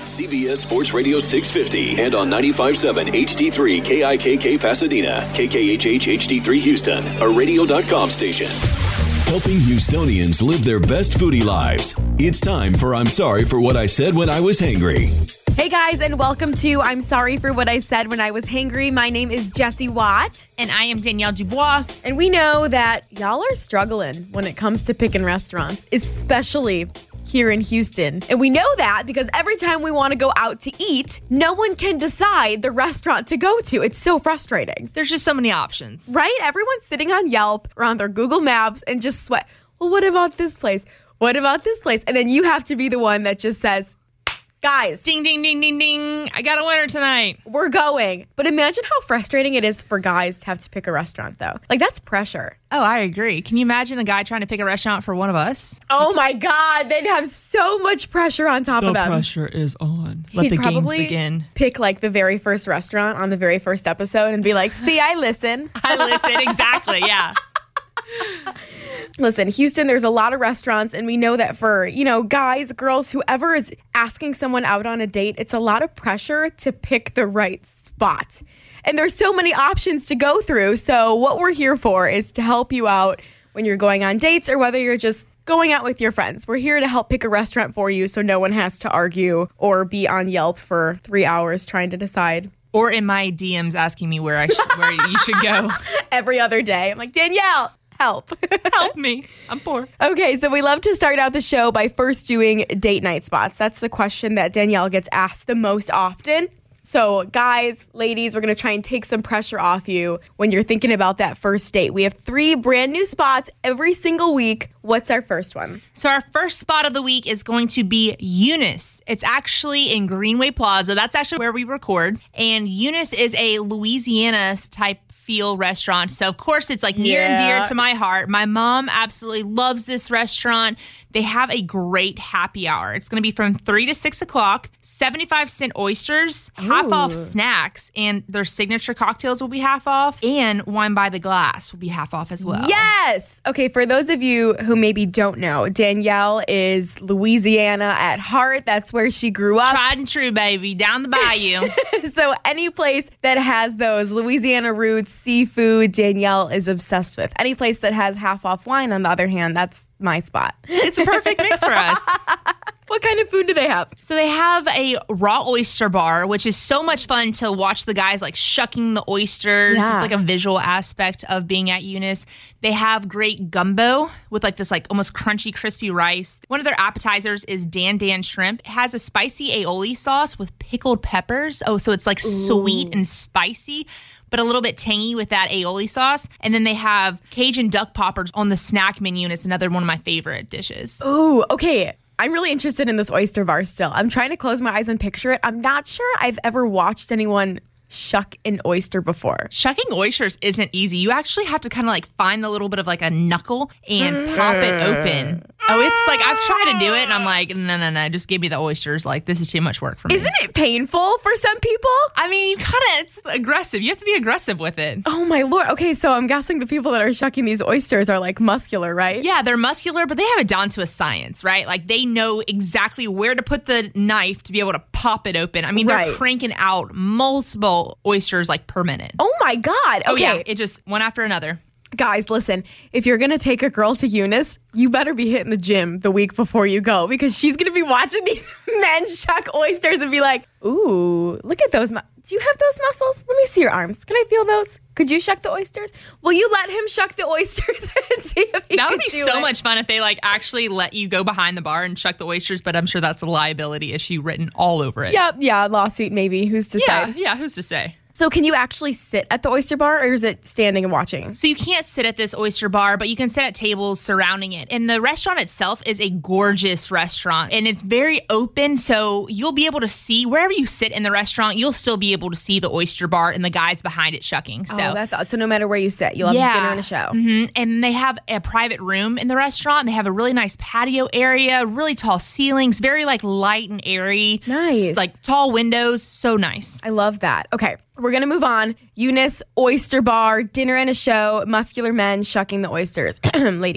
CBS Sports Radio 650 and on 95.7 HD3 KIKK Pasadena, KKHH HD3 Houston, a radio.com station. Helping Houstonians live their best foodie lives. It's time for I'm Sorry for What I Said When I Was Hangry. Hey guys, and welcome to I'm Sorry for What I Said When I Was Hangry. My name is Jessie Watt. And I am Danielle Dubois. And we know that y'all are struggling when it comes to picking restaurants, especially here in Houston. And we know that because every time we want to go out to eat, no one can decide the restaurant to go to. It's so frustrating. There's just so many options. Right? Everyone's sitting on Yelp or on their Google Maps and just sweat. Well, what about this place? What about this place? And then you have to be the one that just says, guys, ding, ding, ding, ding, ding. I got a winner tonight. We're going. But imagine how frustrating it is for guys to have to pick a restaurant, though. Like, that's pressure. Oh, I agree. Can you imagine a guy trying to pick a restaurant for one of us? Oh, my God. They'd have so much pressure on top of them. The pressure is on. Let the games begin. Pick, like, the very first restaurant on the very first episode and be like, see, I listen. I listen. Exactly. Yeah. Listen, Houston, there's a lot of restaurants, and we know that for, guys, girls, whoever is asking someone out on a date, it's a lot of pressure to pick the right spot. And there's so many options to go through, so what we're here for is to help you out when you're going on dates or whether you're just going out with your friends. We're here to help pick a restaurant for you so no one has to argue or be on Yelp for 3 hours trying to decide. Or in my DMs asking me where you should go. Every other day. I'm like, Danielle, help. Help me. I'm poor. Okay, so we love to start out the show by first doing date night spots. That's the question that Danielle gets asked the most often. So guys, ladies, we're going to try and take some pressure off you when you're thinking about that first date. We have 3 brand new spots every single week. What's our first one? So our first spot of the week is going to be Eunice. It's actually in Greenway Plaza. That's actually where we record. And Eunice is a Louisiana type feel restaurant. So of course it's like near and dear to my heart. My mom absolutely loves this restaurant. They have a great happy hour. It's going to be from 3 to 6 o'clock, 75-cent oysters, half off snacks, and their signature cocktails will be half off, and wine by the glass will be half off as well. Yes! Okay, for those of you who maybe don't know, Danielle is Louisiana at heart. That's where she grew up. Tried and true, baby, down the bayou. So any place that has those Louisiana roots, seafood, Danielle is obsessed with. Any place that has half off wine, on the other hand, that's my spot. It's a perfect mix for us. What kind of food do they have? So they have a raw oyster bar, which is so much fun to watch the guys like shucking the oysters. Yeah. It's like a visual aspect of being at Eunice. They have great gumbo with like this like almost crunchy, crispy rice. One of their appetizers is Dan shrimp. It has a spicy aioli sauce with pickled peppers. Oh, so it's like sweet and spicy, but a little bit tangy with that aioli sauce. And then they have Cajun duck poppers on the snack menu, and it's another one of my favorite dishes. Ooh, okay. I'm really interested in this oyster bar still. I'm trying to close my eyes and picture it. I'm not sure I've ever watched anyone shuck an oyster before. Shucking oysters isn't easy. You actually have to kind of like find the little bit of like a knuckle and pop it open. Oh, it's like I've tried to do it and I'm like, no, just give me the oysters. Like, this is too much work for me. Isn't it painful for some people? I mean, it's aggressive. You have to be aggressive with it. Oh my Lord. Okay, so I'm guessing the people that are shucking these oysters are like muscular, right? Yeah, they're muscular, but they have it down to a science, right? Like they know exactly where to put the knife to be able to pop it open. I mean, they're cranking out multiple oysters like per minute. Oh my God. Okay. Oh yeah, it just one after another. Guys, listen, if you're going to take a girl to Eunice, you better be hitting the gym the week before you go because she's going to be watching these men shuck oysters and be like, ooh, look at those. Do you have those muscles? Let me see your arms. Can I feel those? Could you shuck the oysters? Will you let him shuck the oysters and see if he That would can be do so it? much fun if they like actually let you go behind the bar and shuck the oysters, but I'm sure that's a liability issue written all over it. Yeah, lawsuit maybe. Who's to say? Yeah, who's to say? So can you actually sit at the oyster bar or is it standing and watching? So you can't sit at this oyster bar, but you can sit at tables surrounding it. And the restaurant itself is a gorgeous restaurant and it's very open. So you'll be able to see wherever you sit in the restaurant, you'll still be able to see the oyster bar and the guys behind it shucking. So that's odd. So no matter where you sit, you'll have dinner and a show. Mm-hmm. And they have a private room in the restaurant. They have a really nice patio area, really tall ceilings, very like light and airy. Nice. Like tall windows. So nice. I love that. Okay. We're going to move on. Eunice, oyster bar, dinner and a show, muscular men shucking the oysters. Ladies,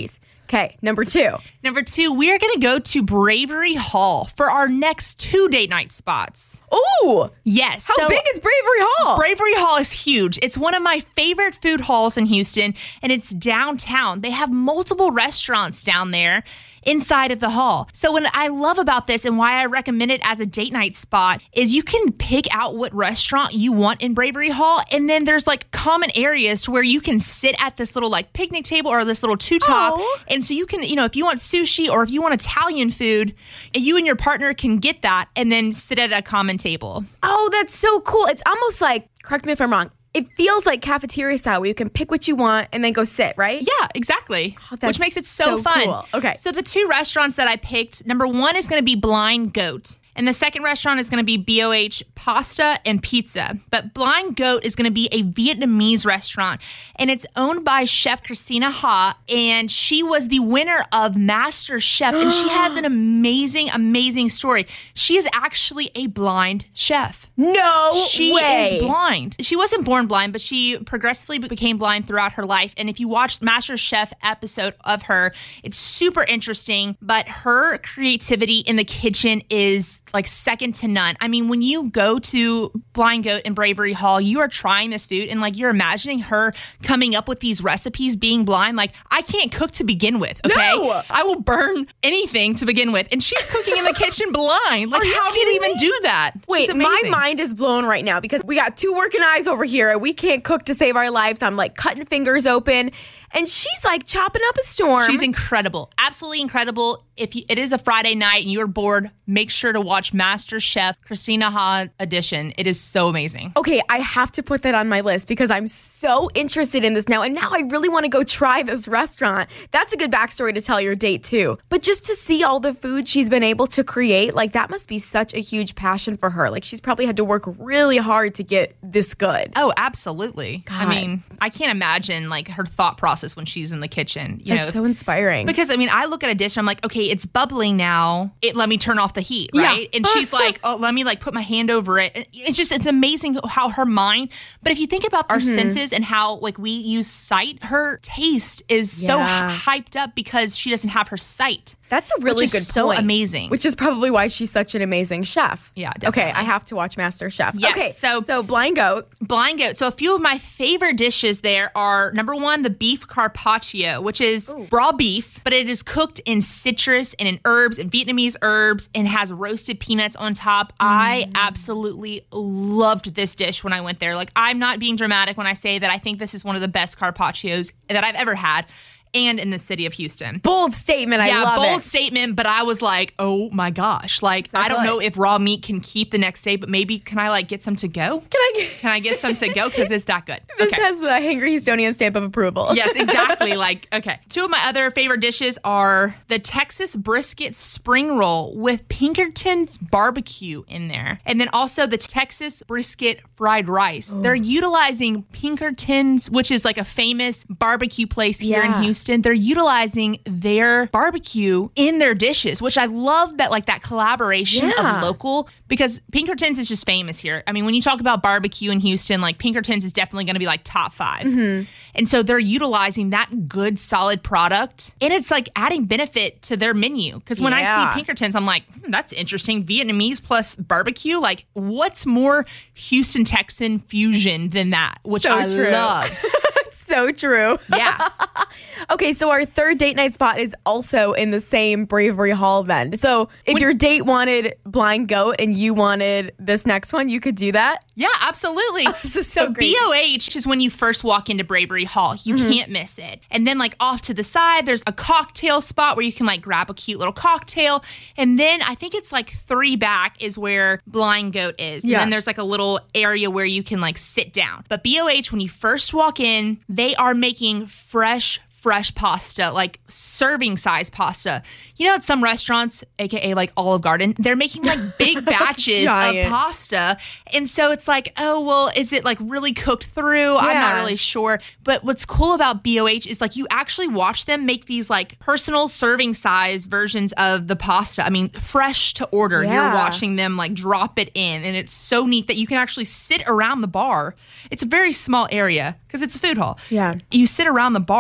Okay, number 2. Number 2, we are going to go to Bravery Hall for our next 2 date night spots. Ooh! Yes. How big is Bravery Hall? Bravery Hall is huge. It's one of my favorite food halls in Houston, and it's downtown. They have multiple restaurants down there inside of the hall. So what I love about this and why I recommend it as a date night spot is you can pick out what restaurant you want in Bravery Hall, and then there's like common areas to where you can sit at this little like picnic table or this little two-top. And so you can, if you want sushi or if you want Italian food, you and your partner can get that and then sit at a common table. Oh, that's so cool. It's almost like, correct me if I'm wrong, it feels like cafeteria style where you can pick what you want and then go sit, right? Yeah, exactly. Oh, that's which makes it so fun. Cool. Okay. So the 2 restaurants that I picked, number 1 is going to be Blind Goat. And the second restaurant is going to be BOH Pasta and Pizza. But Blind Goat is going to be a Vietnamese restaurant. And it's owned by Chef Christina Ha. And she was the winner of Master Chef. And she has an amazing, amazing story. She is actually a blind chef. No She way. is blind. She wasn't born blind, but she progressively became blind throughout her life. And if you watch Master Chef episode of her, it's super interesting. But her creativity in the kitchen is like second to none. I mean, when you go to Blind Goat and Bravery Hall, you are trying this food and like you're imagining her coming up with these recipes being blind. Like, I can't cook to begin with, okay? No! I will burn anything to begin with. And she's cooking in the kitchen blind. Like, how do you even do that? Wait, It's my amazing. mind is blown right now because we got 2 working eyes over here and we can't cook to save our lives. I'm like cutting fingers open and she's like chopping up a storm. She's incredible. Absolutely incredible. If it is a Friday night and you're bored, make sure to watch Master Chef Christina Ha edition. It is so amazing. Okay, I have to put that on my list because I'm so interested in this now. And now I really want to go try this restaurant. That's a good backstory to tell your date too. But just to see all the food she's been able to create, like that must be such a huge passion for her. Like she's probably had to work really hard to get this good. Oh, absolutely. God. I mean, I can't imagine like her thought process when she's in the kitchen. That's so inspiring. Because I mean, I look at a dish and I'm like, okay, it's bubbling now. Let me turn off the heat, right? Yeah. And she's like, oh, let me like put my hand over it. It's amazing how her mind, but if you think about our senses and how like we use sight, her taste is so hyped up because she doesn't have her sight. That's a really Which good is so point. amazing. Which is probably why she's such an amazing chef. Yeah, definitely. Okay, I have to watch Master Chef. Yes, okay, so Blind Goat. Blind Goat. So a few of my favorite dishes there are, number 1, the beef carpaccio, which is raw beef, but it is cooked in citrus and in herbs and Vietnamese herbs and has roasted peanuts on top. I absolutely loved this dish when I went there. Like, I'm not being dramatic when I say that I think this is one of the best carpaccios that I've ever had. And in the city of Houston. Bold statement. I love it. Bold statement, but I was like, oh my gosh. Like, I don't know if raw meat can keep the next day, but maybe can I like get some to go? Can I get some to go? Because it's that good. This has the Hangry Houstonian stamp of approval. Yes, exactly. Like, okay. 2 of my other favorite dishes are the Texas brisket spring roll with Pinkerton's barbecue in there. And then also the Texas brisket fried rice. They're utilizing Pinkerton's, which is like a famous barbecue place here in Houston. They're utilizing their barbecue in their dishes, which I love that, like that collaboration of local, because Pinkerton's is just famous here. I mean, when you talk about barbecue in Houston, like Pinkerton's is definitely going to be like top 5. And so they're utilizing that good, solid product. And it's like adding benefit to their menu. Because when I see Pinkerton's, I'm like, that's interesting. Vietnamese plus barbecue. Like, what's more Houston Texan fusion than that? Which I love. So true. Yeah. Okay, so our 3rd date night spot is also in the same Bravery Hall then. So if your date wanted Blind Goat and you wanted this next one, you could do that? Yeah, absolutely. This is so crazy. BOH is when you first walk into Bravery Hall. You can't miss it. And then like off to the side, there's a cocktail spot where you can like grab a cute little cocktail. And then I think it's like 3 back is where Blind Goat is. And then there's like a little area where you can like sit down. But BOH, when you first walk in, they are making fresh pasta, like serving size pasta. You know, at some restaurants, aka like Olive Garden, they're making like big batches of pasta. And so it's like, oh, well, is it like really cooked through? I'm not really sure. But what's cool about BOH is like you actually watch them make these like personal serving size versions of the pasta. I mean, fresh to order. You're watching them like drop it in. And it's so neat that you can actually sit around the bar. It's a very small area because it's a food hall. Yeah. You sit around the bar and you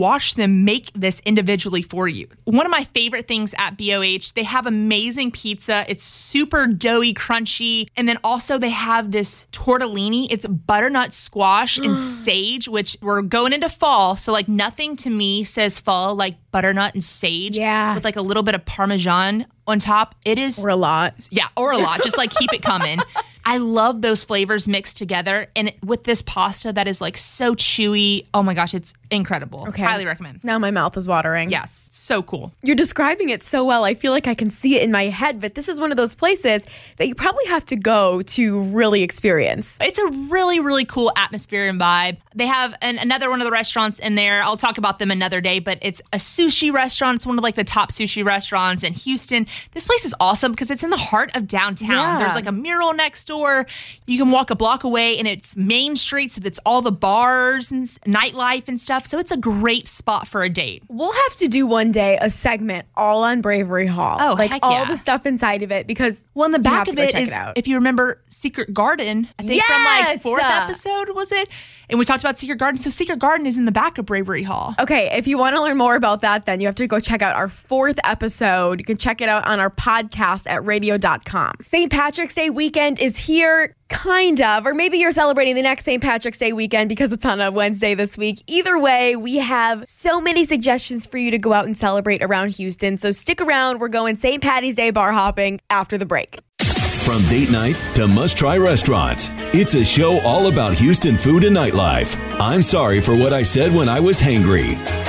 watch them make this individually for you. One of my favorite things at BOH, they have amazing pizza. It's super doughy, crunchy. And then also they have this tortellini. It's butternut squash and sage, which we're going into fall. So like nothing to me says fall like butternut and sage. Yeah. With like a little bit of Parmesan on top. It is. Or a lot. Yeah, or a lot. Just like keep it coming. I love those flavors mixed together. And with this pasta that is like so chewy. Oh my gosh, it's incredible. Okay. Highly recommend. Now my mouth is watering. Yes, so cool. You're describing it so well. I feel like I can see it in my head, but this is one of those places that you probably have to go to really experience. It's a really, really cool atmosphere and vibe. They have another one of the restaurants in there. I'll talk about them another day, but it's a sushi restaurant. It's one of like the top sushi restaurants in Houston. This place is awesome because it's in the heart of downtown. Yeah. There's like a mural next door. You can walk a block away and it's Main Street, so it's all the bars and nightlife and stuff. So it's a great spot for a date. We'll have to do one day a segment all on Bravery Hall. Oh, like heck all yeah. the stuff inside of it, because Well, in the you back have of to go it check is, out. if you remember Secret Garden, I think from like fourth episode, was it? And we talked about Secret Garden. So Secret Garden is in the back of Bravery Hall. Okay, if you want to learn more about that, then you have to go check out our 4th episode. You can check it out on our podcast at radio.com. St. Patrick's Day weekend is here, kind of, or maybe you're celebrating the next St. Patrick's Day weekend because it's on a Wednesday this week. Either way, we have so many suggestions for you to go out and celebrate around Houston. So stick around. We're going St. Patty's Day bar hopping after the break. From date night to must-try restaurants, it's a show all about Houston food and nightlife. I'm sorry for what I said when I was hangry.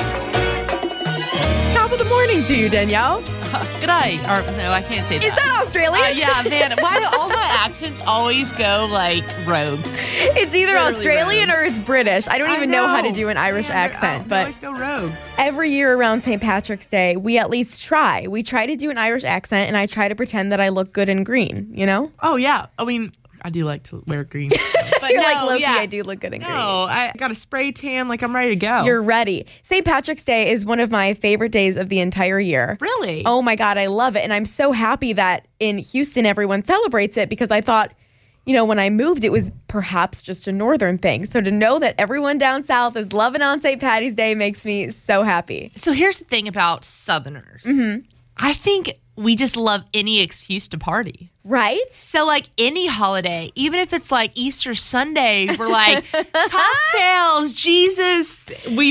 Top of the morning to you, Danielle. G'day. Or, no, I can't say that. Is that Australian? Yeah, man. Why do all my accents always go like rogue? It's either Literally Australian rogue. or it's British. I don't even know how to do an Irish accent, They but always go rogue. every year around St. Patrick's Day, we at least try. We try to do an Irish accent, and I try to pretend that I look good in green, you know? Oh, yeah. I mean, I do like to wear green. But You're no, like, Loki, yeah. I do look good in green. No, I got a spray tan. Like, I'm ready to go. You're ready. St. Patrick's Day is one of my favorite days of the entire year. Really? Oh my God, I love it. And I'm so happy that in Houston, everyone celebrates it, because I thought, you know, when I moved, it was perhaps just a northern thing. So to know that everyone down south is loving on St. Patty's Day makes me so happy. So here's the thing about Southerners. Mm-hmm. I think we just love any excuse to party. Right? So like any holiday, even if it's like Easter Sunday, we're like, cocktails, Jesus, we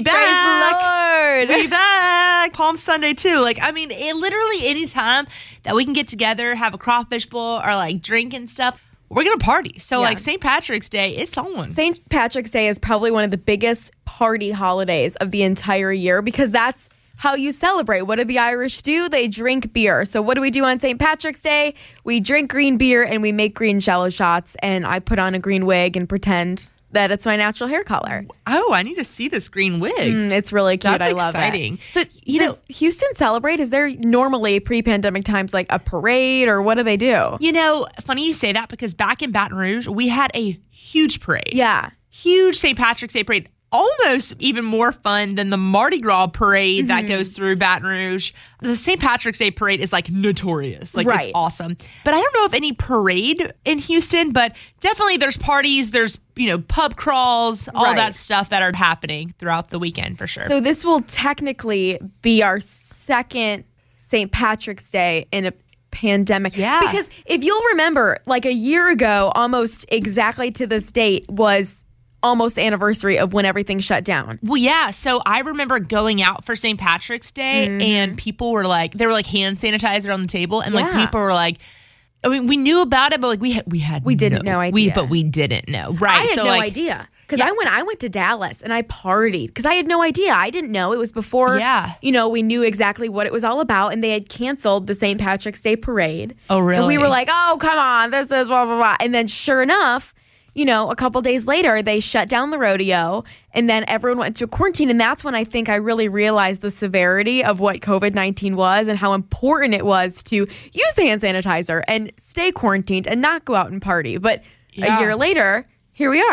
back. Praise the Lord. We back. Palm Sunday too. Like, I mean, literally any time that we can get together, have a crawfish bowl, or like drinking stuff, we're going to party. So Yeah. like St. Patrick's Day, it's on. St. Patrick's Day is probably one of the biggest party holidays of the entire year, because that's how you celebrate. What do the Irish do? They drink beer. So what do we do on St. Patrick's Day? We drink green beer and we make green jello shots, and I put on a green wig and pretend that it's my natural hair color. Oh, I need to see this green wig. It's really cute. That's I love exciting. it. So does Houston celebrate? Is there normally pre-pandemic times like a parade, or what do they do? You know, funny you say that, because back in Baton Rouge, we had a huge parade. Yeah. Huge St. Patrick's Day parade. Almost even more fun than the Mardi Gras parade that goes through Baton Rouge. The St. Patrick's Day parade is like notorious. Like, Right. it's awesome. But I don't know of any parade in Houston, but definitely there's parties, there's, you know, pub crawls, all Right. that stuff that are happening throughout the weekend for sure. So this will technically be our second St. Patrick's Day in a pandemic. Yeah. Because if you'll remember, like a year ago, almost exactly to this date, was almost the anniversary of when everything shut down. Well, yeah. So I remember going out for St. Patrick's Day, and people were like, there were like hand sanitizer on the table, and like Yeah. people were like, I mean, we knew about it, but like we didn't know idea. But we didn't know, right? I had so no like, idea. Because Yeah. I went to Dallas and I partied because I had no idea. I didn't know. It was before, Yeah. you know, we knew exactly what it was all about, and they had canceled the St. Patrick's Day parade. Oh, really? And we were like, oh, come on, this is blah, blah, blah. And then sure enough, you know, a couple days later, they shut down the rodeo, and then everyone went into quarantine. And that's when I think I really realized the severity of what COVID-19 was and how important it was to use the hand sanitizer and stay quarantined and not go out and party. But Yeah. a year later, here we are.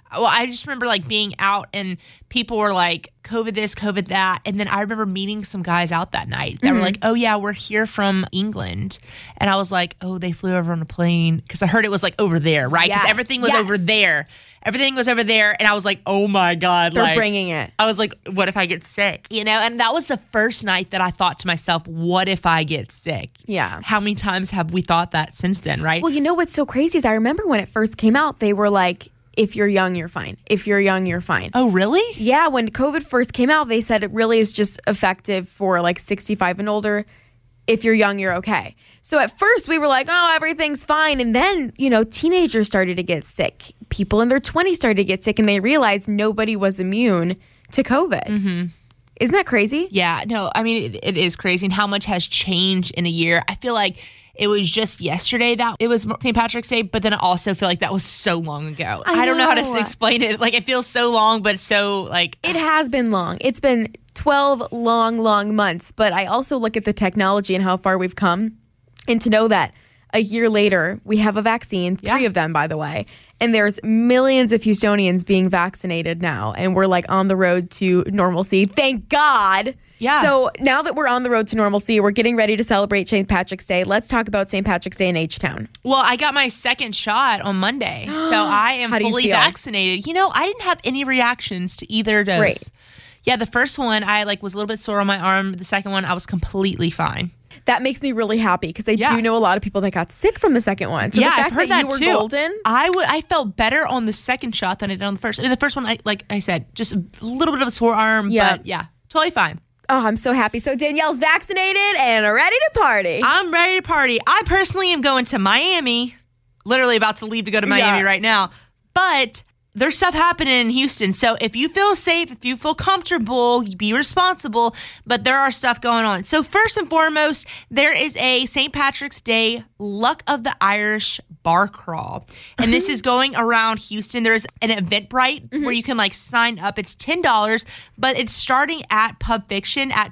Well, I just remember like being out and people were like, COVID this, COVID that. And then I remember meeting some guys out that night that were like, oh yeah, we're here from England. And I was like, oh, they flew over on a plane. Because I heard it was like over there, right? Because everything was over there. Everything was over there. And I was like, oh my God. They're bringing it. I was like, what if I get sick? You know, and that was the first night that I thought to myself, what if I get sick? Yeah. How many times have we thought that since then, right? Well, you know what's so crazy is I remember when it first came out, they were like, if you're young, you're fine. If you're young, you're fine. Oh, really? Yeah. When COVID first came out, they said it really is just effective for like 65 and older. If you're young, you're okay. So at first we were like, oh, everything's fine. And then, you know, teenagers started to get sick. People in their 20s started to get sick and they realized nobody was immune to COVID. Mm-hmm. Isn't that crazy? Yeah, no, I mean, it is crazy and how much has changed in a year. I feel like it was just yesterday that it was St. Patrick's Day, but then I also feel like that was so long ago. I don't know how to explain it. Like, it feels so long, but so like... It has been long. It's been 12 long months, but I also look at the technology and how far we've come, and to know that a year later, we have a vaccine, 3 of them, by the way, and there's millions of Houstonians being vaccinated now, and we're like on the road to normalcy. Thank God. Yeah. So now that we're on the road to normalcy, we're getting ready to celebrate St. Patrick's Day. Let's talk about St. Patrick's Day in H-Town. Well, I got my second shot on Monday, so I am fully vaccinated. You know, I didn't have any reactions to either dose. Great. Yeah, the first one, I like was a little bit sore on my arm. The second one, I was completely fine. That makes me really happy because I do know a lot of people that got sick from the second one. So yeah, the fact I've heard that that you were too. golden. I felt better on the second shot than I did on the first. I mean, the first one, like I said, just a little bit of a sore arm, but yeah, totally fine. Oh, I'm so happy. So Danielle's vaccinated and ready to party. I'm ready to party. I personally am going to Miami. Literally about to leave to go to Miami right now. But there's stuff happening in Houston. So if you feel safe, if you feel comfortable, be responsible. But there are stuff going on. So first and foremost, there is a St. Patrick's Day Luck of the Irish bar crawl. And this is going around Houston. There's an Eventbrite where you can like sign up. It's $10, but it's starting at Pub Fiction at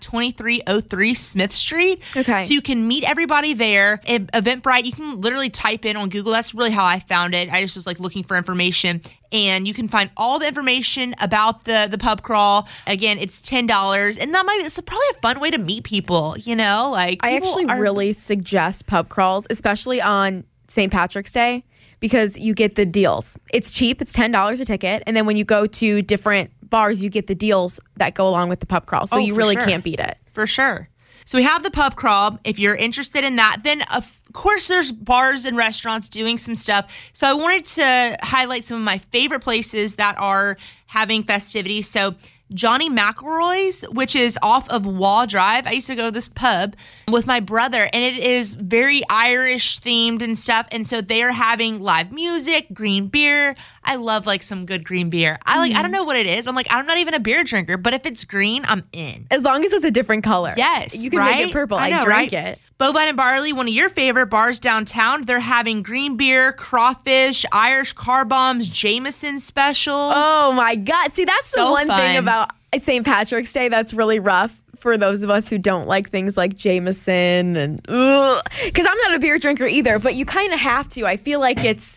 2303 Smith Street. Okay. So you can meet everybody there. Eventbrite, you can literally type in on Google. That's really how I found it. I just was like looking for information. And you can find all the information about the pub crawl. Again, it's $10. And it's probably a fun way to meet people, you know? Like, I actually really suggest pub crawls, especially on St. Patrick's Day, because you get the deals. It's cheap. It's $10 a ticket. And then when you go to different bars, you get the deals that go along with the pub crawl. So you really can't beat it. For sure. So we have the pub crawl. If you're interested in that, then of course there's bars and restaurants doing some stuff. So I wanted to highlight some of my favorite places that are having festivities. So Johnny McElroy's, which is off of Wall Drive. I used to go to this pub with my brother, and it is very Irish themed and stuff. And so they are having live music, green beer. I love like some good green beer. I don't know what it is. I'm not even a beer drinker, but if it's green, I'm in. As long as it's a different color. Yes. You can make it purple. I drink it. Bovine and Barley, one of your favorite bars downtown, they're having green beer, crawfish, Irish car bombs, Jameson specials. Oh my God. See, that's the one thing about St. Patrick's Day that's really rough for those of us who don't like things like Jameson and because I'm not a beer drinker either, but you kind of have to. I feel like it's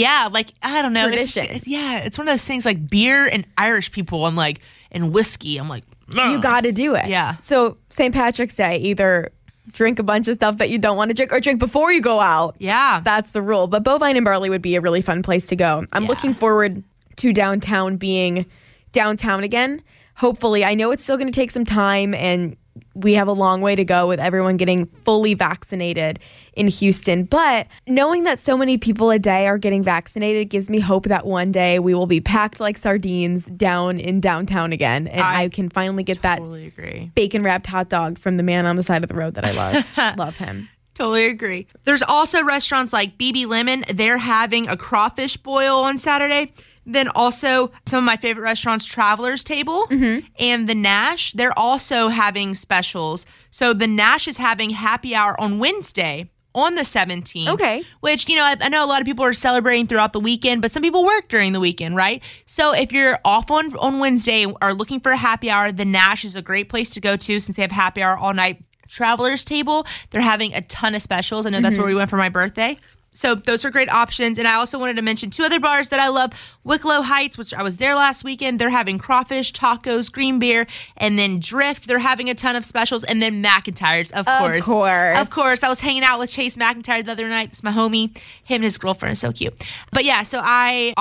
I don't know, tradition. It's one of those things like beer and Irish people. I'm like, and whiskey. I'm like, you got to do it. Yeah. So St. Patrick's Day, either drink a bunch of stuff that you don't want to drink or drink before you go out. Yeah. That's the rule. But Bovine and Barley would be a really fun place to go. I'm looking forward to downtown being downtown again. Hopefully. I know it's still going to take some time and we have a long way to go with everyone getting fully vaccinated in Houston. But knowing that so many people a day are getting vaccinated gives me hope that one day we will be packed like sardines down in downtown again. And I can finally get that bacon wrapped hot dog from the man on the side of the road that I love. Love him. Totally agree. There's also restaurants like BB Lemon. They're having a crawfish boil on Saturday. Then also some of my favorite restaurants, Traveler's Table and the Nash, they're also having specials. So the Nash is having happy hour on Wednesday on the 17th. Okay. Which, you know, I know a lot of people are celebrating throughout the weekend, but some people work during the weekend, right? So if you're off on Wednesday and are looking for a happy hour, the Nash is a great place to go to since they have happy hour all night. Traveler's Table, they're having a ton of specials. I know that's where we went for my birthday. So those are great options. And I also wanted to mention 2 other bars that I love. Wicklow Heights, which I was there last weekend. They're having crawfish, tacos, green beer, and then Drift. They're having a ton of specials. And then McIntyre's, of course. Of course. I was hanging out with Chase McIntyre the other night. It's my homie. Him and his girlfriend are so cute. But yeah, so if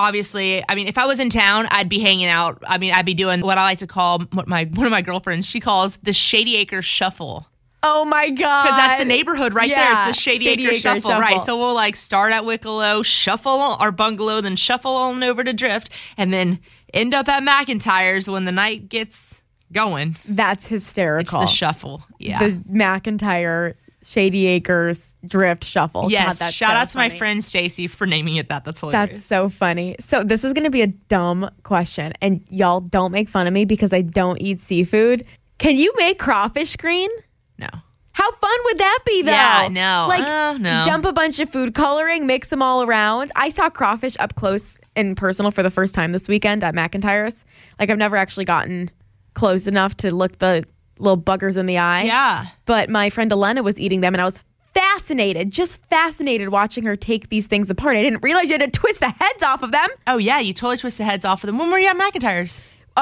I was in town, I'd be hanging out. I mean, I'd be doing what I like to call one of my girlfriends, she calls the Shady Acres Shuffle. Oh my God. Because that's the neighborhood right there. It's the Shady Acres Shuffle. Right. So we'll like start at Wicklow, shuffle our bungalow, then shuffle on over to Drift, and then end up at McIntyre's when the night gets going. That's hysterical. It's the shuffle. Yeah. The McIntyre, Shady Acres, Drift Shuffle. Yes. God, shout out to my friend Stacy for naming it that. That's hilarious. That's so funny. So this is going to be a dumb question, and y'all don't make fun of me because I don't eat seafood. Can you make crawfish green? No. How fun would that be, though? Yeah, no. No. Dump a bunch of food coloring, mix them all around. I saw crawfish up close and personal for the first time this weekend at McIntyre's. Like, I've never actually gotten close enough to look the little buggers in the eye. Yeah. But my friend Elena was eating them, and I was just fascinated watching her take these things apart. I didn't realize you had to twist the heads off of them. Oh, yeah. You totally twist the heads off of them. When were you at McIntyre's?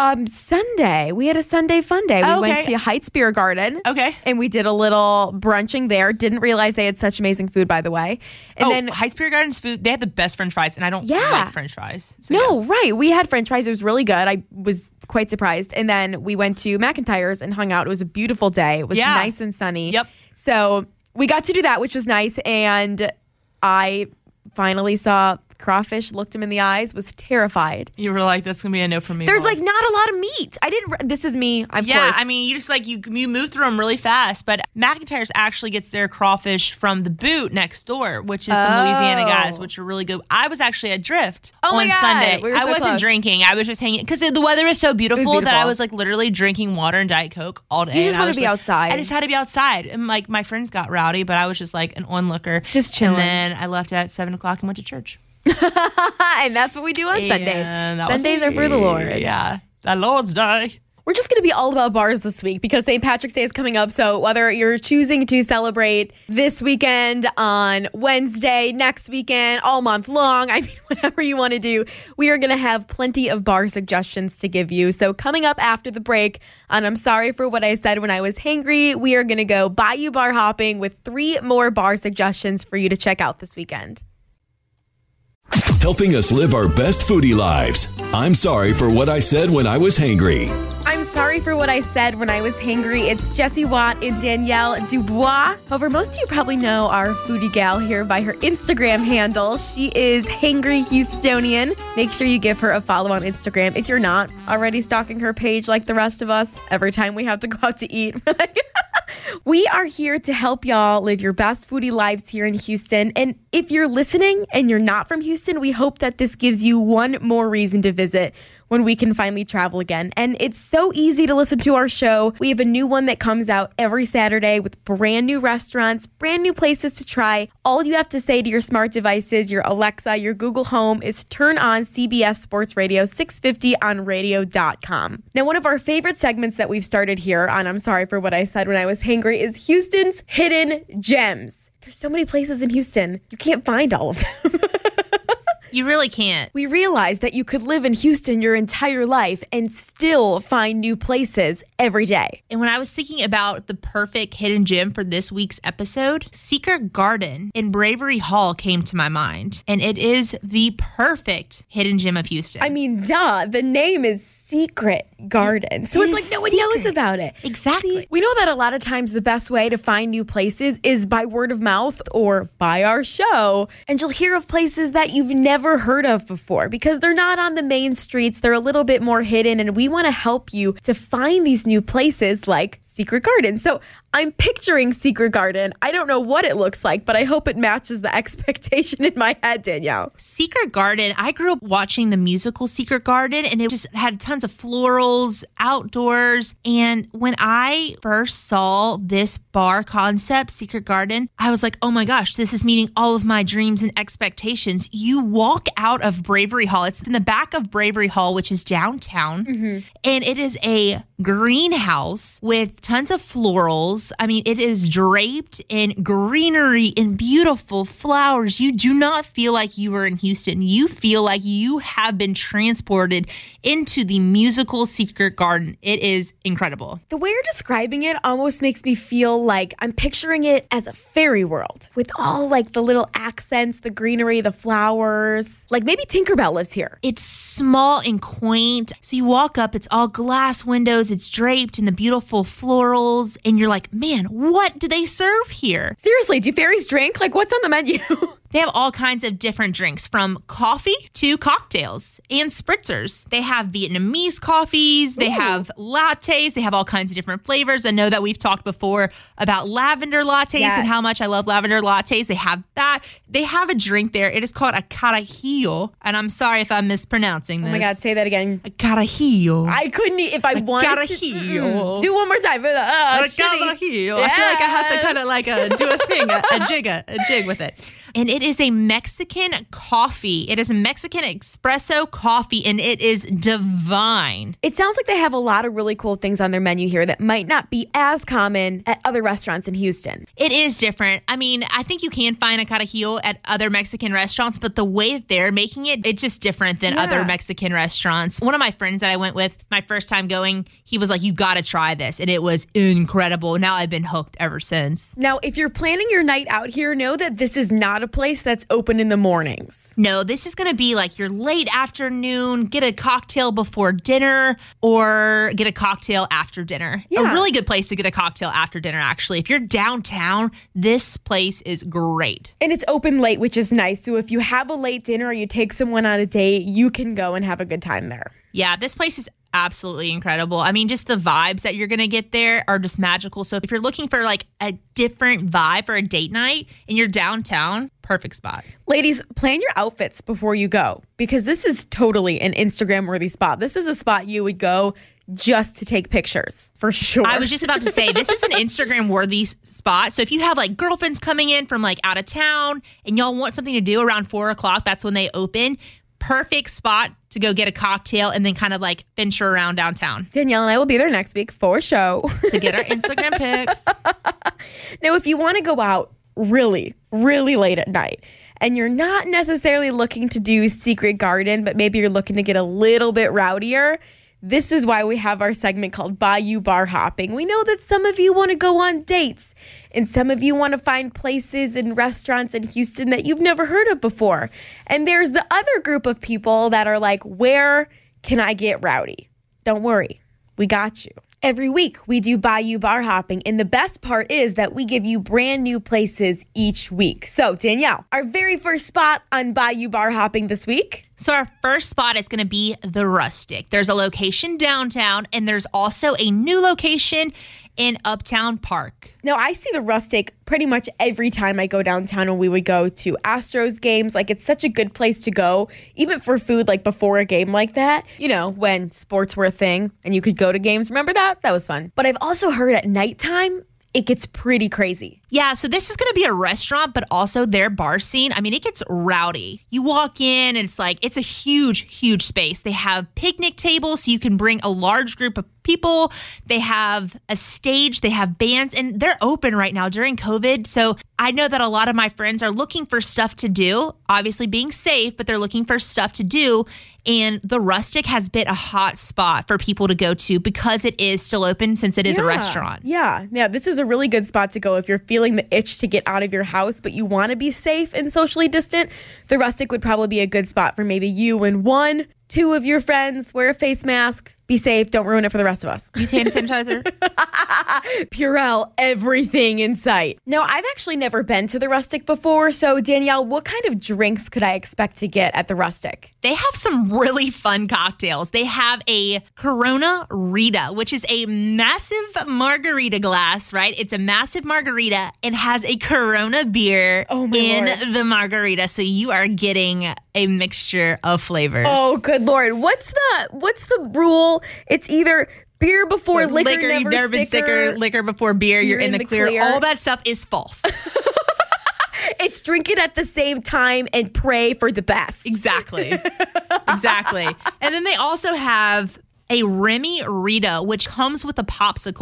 Sunday. We had a Sunday fun day. We went to Heights Beer Garden. Okay. And we did a little brunching there. Didn't realize they had such amazing food, by the way. And then Heights Beer Garden's food, they had the best French fries, and I don't like French fries. So no, right. We had French fries. It was really good. I was quite surprised. And then we went to McIntyre's and hung out. It was a beautiful day. It was nice and sunny. Yep. So we got to do that, which was nice. And I finally saw crawfish, looked him in the eyes, was terrified. You were like, that's going to be a no from me. There's like not a lot of meat. This is me, of course. Yeah, I mean, you just like, you move through them really fast. But McIntyre's actually gets their crawfish from the Boot next door, which is some Louisiana guys, which are really good. I was actually at Drift on Sunday. We were so I wasn't close. drinking. I was just hanging because the weather is so beautiful that I was like literally drinking water and Diet Coke all day. You just want to be outside. I just had to be outside. And like my friends got rowdy, but I was just like an onlooker. Just chilling. And then I left at 7 o'clock and went to church. And that's what we do on Sundays. Sundays are for the Lord. Yeah, the Lord's Day. We're just going to be all about bars this week because St. Patrick's Day is coming up. So whether you're choosing to celebrate this weekend, on Wednesday, next weekend, all month long, I mean, whatever you want to do, we are going to have plenty of bar suggestions to give you. So coming up after the break, and I'm sorry for what I said when I was hangry, we are going to go Bayou bar hopping with 3 more bar suggestions for you to check out this weekend. Helping us live our best foodie lives. I'm sorry for what I said when I was hangry. I'm sorry for what I said when I was hangry. It's Jessie Watt and Danielle Dubois. However, most of you probably know our foodie gal here by her Instagram handle. She is Hangry Houstonian. Make sure you give her a follow on Instagram if you're not already stalking her page like the rest of us every time we have to go out to eat. We are here to help y'all live your best foodie lives here in Houston. And if you're listening and you're not from Houston, we hope that this gives you one more reason to visit when we can finally travel again. And it's so easy to listen to our show. We have a new one that comes out every Saturday with brand new restaurants, brand new places to try. All you have to say to your smart devices, your Alexa, your Google Home is turn on CBS Sports Radio 650 on radio.com. Now, one of our favorite segments that we've started here on I'm Sorry for What I Said When I Was Hangry is Houston's Hidden Gems. There's so many places in Houston. You can't find all of them. You really can't. We realized that you could live in Houston your entire life and still find new places every day. And when I was thinking about the perfect hidden gem for this week's episode, Secret Garden in Bravery Hall came to my mind. And it is the perfect hidden gem of Houston. I mean, duh. The name is Secret Garden. So it's like no one knows about it. Exactly. See, we know that a lot of times the best way to find new places is by word of mouth or by our show. And you'll hear of places that you've never heard of before because they're not on the main streets. They're a little bit more hidden. And we want to help you to find these new places like Secret Garden. So I'm picturing Secret Garden. I don't know what it looks like, but I hope it matches the expectation in my head, Danielle. Secret Garden, I grew up watching the musical Secret Garden, and it just had tons of florals, outdoors. And when I first saw this bar concept, Secret Garden, I was like, oh my gosh, this is meeting all of my dreams and expectations. You walk out of Bravery Hall. It's in the back of Bravery Hall, which is downtown. Mm-hmm. And it is a greenhouse with tons of florals walls. I mean, it is draped in greenery and beautiful flowers. You do not feel like you are in Houston. You feel like you have been transported into the musical Secret Garden. It is incredible. The way you're describing it almost makes me feel like I'm picturing it as a fairy world with all like the little accents, the greenery, the flowers. Like maybe Tinkerbell lives here. It's small and quaint. So you walk up, it's all glass windows, it's draped in the beautiful florals, and you're like, man, what do they serve here? Seriously, do fairies drink? Like what's on the menu? They have all kinds of different drinks, from coffee to cocktails and spritzers. They have Vietnamese coffees. They have lattes. They have all kinds of different flavors. I know that we've talked before about lavender lattes and how much I love lavender lattes. They have that. They have a drink there. It is called a carajillo. And I'm sorry if I'm mispronouncing this. Oh my God, say that again. A carajillo. I couldn't, if I wanted carajillo. to. Do one more time. Carajillo. Yeah. I feel like I have to kind of like do a thing, a jig with it. And it is a Mexican coffee. It is a Mexican espresso coffee, and it is divine. It sounds like they have a lot of really cool things on their menu here that might not be as common at other restaurants in Houston. It is different. I mean, I think you can find a carajillo at other Mexican restaurants, but the way that they're making it, it's just different than other Mexican restaurants. One of my friends that I went with my first time going, he was like, you got to try this. And it was incredible. Now I've been hooked ever since. Now, if you're planning your night out here, know that this is not a place that's open in the mornings. No, this is going to be like your late afternoon, get a cocktail before dinner or get a cocktail after dinner. Yeah. A really good place to get a cocktail after dinner, actually. If you're downtown, this place is great. And it's open late, which is nice. So if you have a late dinner or you take someone on a date, you can go and have a good time there. Yeah, this place is absolutely incredible. I mean, just the vibes that you're going to get there are just magical. So if you're looking for like a different vibe for a date night and you're downtown, perfect spot. Ladies, plan your outfits before you go, because this is totally an Instagram-worthy spot. This is a spot you would go just to take pictures, for sure. I was just about to say, this is an Instagram-worthy spot. So if you have like girlfriends coming in from like out of town and y'all want something to do around 4 o'clock, that's when they open. Perfect spot to go get a cocktail and then kind of like venture around downtown. Danielle and I will be there next week for a show. To get our Instagram pics. Now, if you want to go out really, really late at night and you're not necessarily looking to do Secret Garden, but maybe you're looking to get a little bit rowdier, this is why we have our segment called Bayou Bar Hopping. We know that some of you want to go on dates and some of you want to find places and restaurants in Houston that you've never heard of before. And there's the other group of people that are like, where can I get rowdy? Don't worry, we got you. Every week, we do Bayou Bar Hopping, and the best part is that we give you brand new places each week. So, Danielle, our very first spot on Bayou Bar Hopping this week. So our first spot is going to be The Rustic. There's a location downtown, and there's also a new location in Uptown Park. Now, I see The Rustic pretty much every time I go downtown, and we would go to Astros games. Like, it's such a good place to go, even for food, like before a game like that. You know, when sports were a thing and you could go to games. Remember that? That was fun. But I've also heard at nighttime, it gets pretty crazy. Yeah, so this is going to be a restaurant, but also their bar scene. I mean, it gets rowdy. You walk in and it's like, it's a huge, huge space. They have picnic tables so you can bring a large group of people. They have a stage, they have bands, and they're open right now during COVID. So I know that a lot of my friends are looking for stuff to do, obviously being safe, but they're looking for stuff to do. And The Rustic has been a hot spot for people to go to because it is still open since it is a restaurant. Yeah, this is a really good spot to go if you're feeling the itch to get out of your house, but you want to be safe and socially distant. The Rustic would probably be a good spot for maybe you and 1, 2 of your friends. Wear a face mask. Be safe. Don't ruin it for the rest of us. Use hand sanitizer. Purell, everything in sight. Now, I've actually never been to The Rustic before. So, Danielle, what kind of drinks could I expect to get at The Rustic? They have some really fun cocktails. They have a Corona Rita, which is a massive margarita glass, right? It's a massive margarita and has a Corona beer in the margarita. So you are getting a mixture of flavors. Oh, good Lord. What's the rule? It's either beer before liquor, never been sicker, liquor before beer, you're in the clear. All that stuff is false. It's drink it at the same time and pray for the best. Exactly. Exactly. And then they also have a Remy Rita, which comes with a popsicle.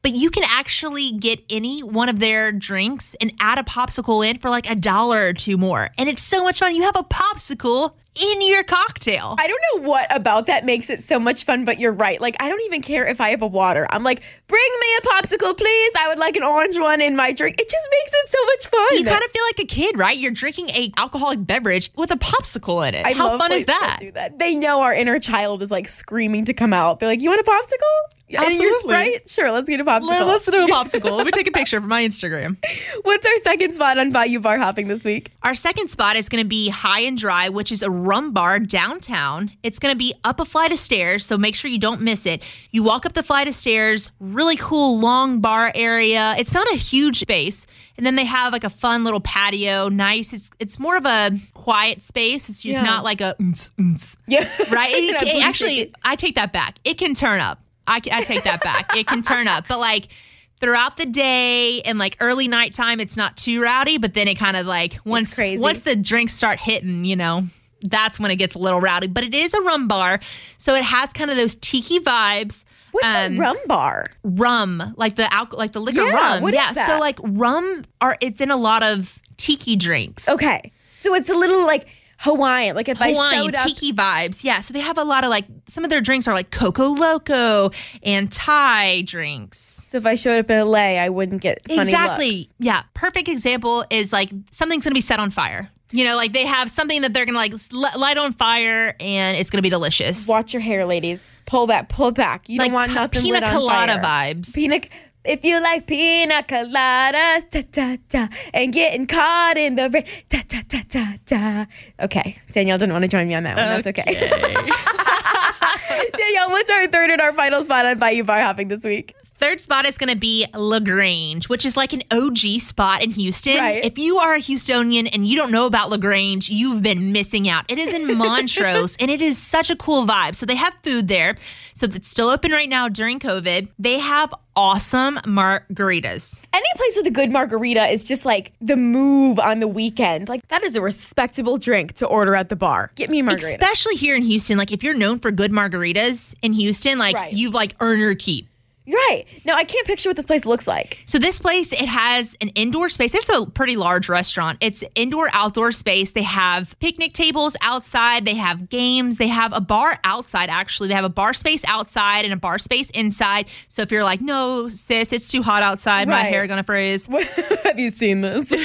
but you can actually get any one of their drinks and add a popsicle in for like $1 or $2 more. And it's so much fun. You have a popsicle in your cocktail. I don't know what about that makes it so much fun, but you're right. Like, I don't even care if I have a water. I'm like, bring me a popsicle, please. I would like an orange one in my drink. It just makes it so much fun. You kind of feel like a kid, right? You're drinking a alcoholic beverage with a popsicle in it. How fun is that? Do that? They know our inner child is like screaming to come out. They're like, you want a popsicle? Absolutely. And your Sprite? Sure, let's get a popsicle. Let's do a popsicle. Let me take a picture for my Instagram. What's our second spot on Bayou Bar Hopping this week? Our second spot is going to be High and Dry, which is a rum bar downtown. It's going to be up a flight of stairs, so make sure you don't miss it. You walk up the flight of stairs, really cool long bar area. It's not a huge space. And then they have like a fun little patio, nice. It's more of a quiet space. It's just not like a Yeah. Right? Actually, I take that back. It can turn up. I take that back. It can turn up. But like throughout the day and like early nighttime, it's not too rowdy. But then it kind of like once the drinks start hitting, you know, that's when it gets a little rowdy. But it is a rum bar. So it has kind of those tiki vibes. What's a rum bar? Rum, like the liquor rum. What is that? So like rum it's in a lot of tiki drinks. Okay. So it's a little like Hawaiian, like if I showed up. Tiki vibes. Yeah, so they have a lot of like, some of their drinks are like Coco Loco and Thai drinks. So if I showed up in LA, I wouldn't get funny looks. Yeah, perfect example is like something's going to be set on fire. You know, like they have something that they're going to like light on fire and it's going to be delicious. Watch your hair, ladies. Pull back. You don't want nothing lit on fire. Pina colada vibes. If you like pina coladas, ta ta ta, and getting caught in the rain, ta ta ta ta ta. Okay, Danielle didn't want to join me on that one. That's okay. Danielle, what's our third and our final spot on Bayou Bar Hopping this week? Third spot is going to be LaGrange, which is like an OG spot in Houston. Right. If you are a Houstonian and you don't know about LaGrange, you've been missing out. It is in Montrose, and it is such a cool vibe. So they have food there. So it's still open right now during COVID. They have awesome margaritas. Any place with a good margarita is just like the move on the weekend. Like that is a respectable drink to order at the bar. Get me a margarita. Especially here in Houston. Like if you're known for good margaritas in Houston, like you've like earned your keep. Right. Now, I can't picture what this place looks like. So this place, it has an indoor space. It's a pretty large restaurant. It's indoor-outdoor space. They have picnic tables outside. They have games. They have a bar outside, actually. They have a bar space outside and a bar space inside. So if you're like, no, sis, it's too hot outside. My hair gonna freeze. Have you seen this?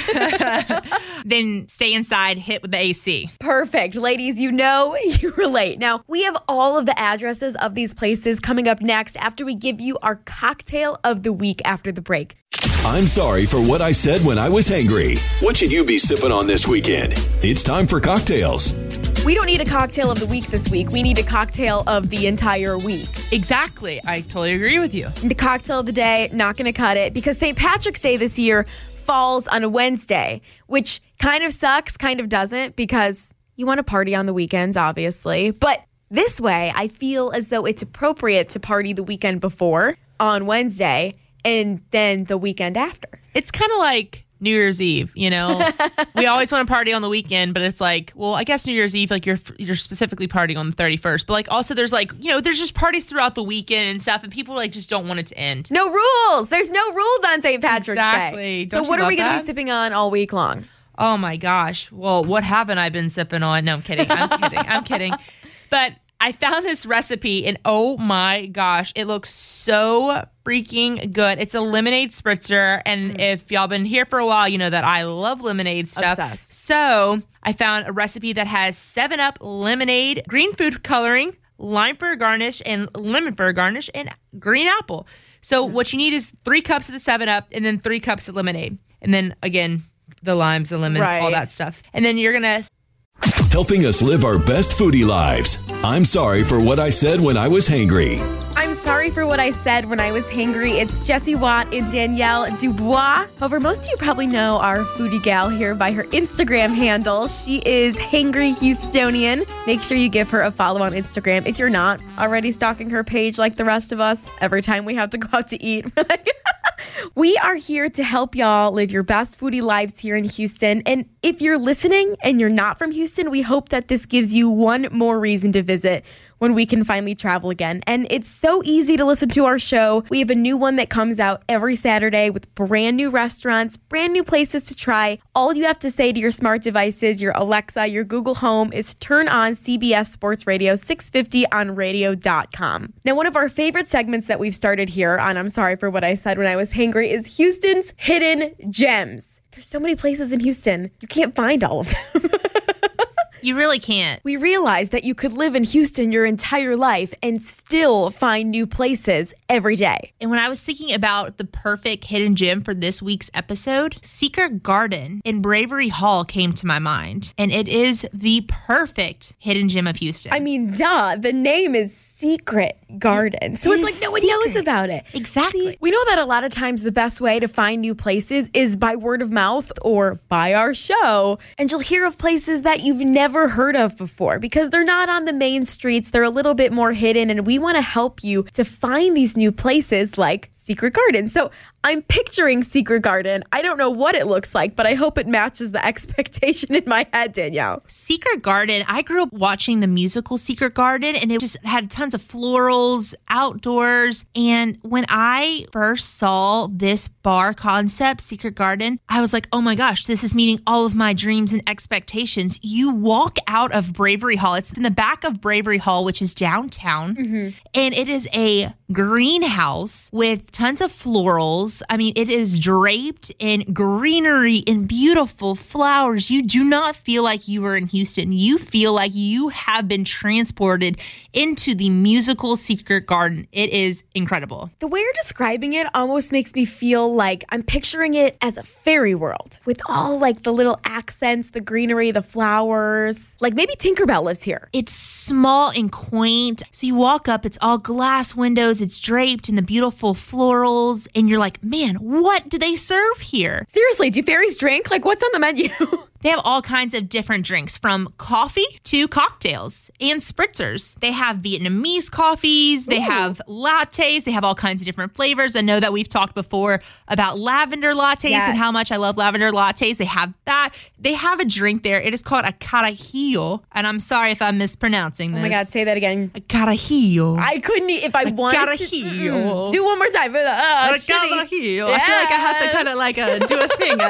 Then stay inside, hit with the AC. Perfect. Ladies, you know you relate. Now, we have all of the addresses of these places coming up next after we give you our cocktail of the week after the break. I'm sorry for what I said when I was hangry. What should you be sipping on this weekend? It's time for cocktails. We don't need a cocktail of the week this week. We need a cocktail of the entire week. Exactly. I totally agree with you. The cocktail of the day, not going to cut it because St. Patrick's Day this year falls on a Wednesday, which kind of sucks, kind of doesn't, because you want to party on the weekends, obviously. But this way, I feel as though it's appropriate to party the weekend before on Wednesday and then the weekend after. It's kind of like New Year's Eve, you know? We always want to party on the weekend, but it's like, well, I guess New Year's Eve, like you're specifically partying on the 31st. But like also there's like, you know, there's just parties throughout the weekend and stuff, and people like just don't want it to end. No rules. There's no rules on St. Patrick's Day. Exactly. So what are we going to be sipping on all week long? Oh my gosh. Well, what haven't I been sipping on? No, I'm kidding. I'm kidding. But I found this recipe and oh my gosh, it looks so freaking good. It's a lemonade spritzer. And if y'all been here for a while, you know that I love lemonade stuff. Obsessed. So I found a recipe that has 7-Up lemonade, green food coloring, lime for a garnish, and lemon for a garnish, and green apple. So what you need is 3 cups of the 7-Up and then 3 cups of lemonade. And then again, the limes, the lemons, all that stuff. And then you're going to... Helping us live our best foodie lives. I'm sorry for what I said when I was hangry. I'm sorry for what I said when I was hangry. It's Jessie Watt and Danielle Dubois. However, most of you probably know our foodie gal here by her Instagram handle. She is Hangry Houstonian. Make sure you give her a follow on Instagram if you're not already stalking her page like the rest of us. Every time we have to go out to eat, we are here to help y'all live your best foodie lives here in Houston. And if you're listening and you're not from Houston, we hope that this gives you one more reason to visit when we can finally travel again. And it's so easy to listen to our show. We have a new one that comes out every Saturday with brand new restaurants, brand new places to try. All you have to say to your smart devices, your Alexa, your Google Home is turn on CBS Sports Radio 650 on radio.com. Now, one of our favorite segments that we've started here on I'm Sorry for What I Said When I Was Hangry is Houston's Hidden Gems. There's so many places in Houston. You can't find all of them. You really can't. We realized that you could live in Houston your entire life and still find new places every day. And when I was thinking about the perfect hidden gem for this week's episode, Secret Garden in Bravery Hall came to my mind. And it is the perfect hidden gem of Houston. I mean, duh, the name is Secret Garden. So it's like no one knows about it. Exactly. See, we know that a lot of times the best way to find new places is by word of mouth or by our show. And you'll hear of places that you've never heard of before because they're not on the main streets. They're a little bit more hidden. And we want to help you to find these new places like Secret Garden. So I'm picturing Secret Garden. I don't know what it looks like, but I hope it matches the expectation in my head, Danielle. Secret Garden, I grew up watching the musical Secret Garden, and it just had tons of florals, outdoors. And when I first saw this bar concept, Secret Garden, I was like, oh my gosh, this is meeting all of my dreams and expectations. You walk out of Bravery Hall. It's in the back of Bravery Hall, which is downtown. Mm-hmm. And it is a greenhouse with tons of florals. I mean, it is draped in greenery and beautiful flowers. You do not feel like you are in Houston. You feel like you have been transported into the musical Secret Garden. It is incredible. The way you're describing it almost makes me feel like I'm picturing it as a fairy world with all like the little accents, the greenery, the flowers. Like maybe Tinkerbell lives here. It's small and quaint. So you walk up, it's all glass windows, it's draped in the beautiful florals, and you're like, man, what do they serve here? Seriously, do fairies drink? Like, what's on the menu? They have all kinds of different drinks, from coffee to cocktails and spritzers. They have Vietnamese coffees. They have lattes. They have all kinds of different flavors. I know that we've talked before about lavender lattes and how much I love lavender lattes. They have that. They have a drink there. It is called a carajillo. And I'm sorry if I'm mispronouncing this. Oh my God, say that again. A carajillo. I couldn't, if I wanted carajillo. to. Do one more time. Carajillo. I feel like I have to kind of like do a thing,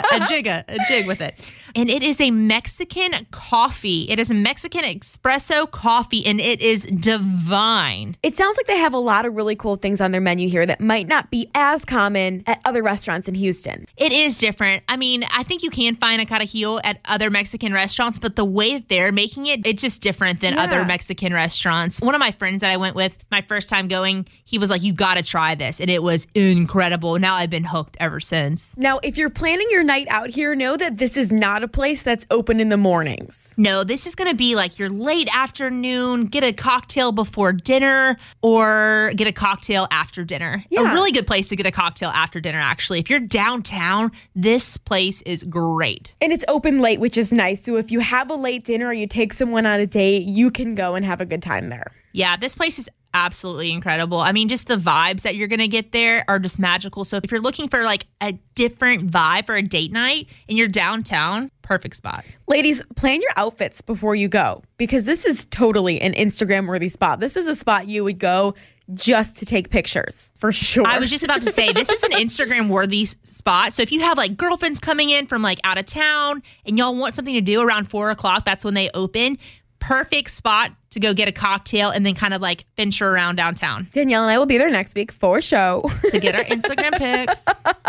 a jig with it. And it is a Mexican coffee. It is a Mexican espresso coffee, and it is divine. It sounds like they have a lot of really cool things on their menu here that might not be as common at other restaurants in Houston. It is different. I mean, I think you can find a carajillo at other Mexican restaurants, but the way that they're making it, it's just different than other Mexican restaurants. One of my friends that I went with my first time going, he was like, you got to try this. And it was incredible. Now I've been hooked ever since. Now, if you're planning your night out here, know that this is not a place that's open in the mornings. No, this is going to be like your late afternoon, get a cocktail before dinner or get a cocktail after dinner. Yeah. A really good place to get a cocktail after dinner, actually. If you're downtown, this place is great. And it's open late, which is nice. So if you have a late dinner or you take someone on a date, you can go and have a good time there. Yeah, this place is absolutely incredible. I mean, just the vibes that you're going to get there are just magical. So if you're looking for like a different vibe for a date night and you're downtown, perfect spot. Ladies, plan your outfits before you go because this is totally an Instagram-worthy spot. This is a spot you would go just to take pictures, for sure. I was just about to say, this is an Instagram-worthy spot. So if you have like girlfriends coming in from like out of town and y'all want something to do around 4 o'clock, that's when they open. Perfect spot to go get a cocktail and then kind of like venture around downtown. Danielle and I will be there next week for a show. To get our Instagram pics.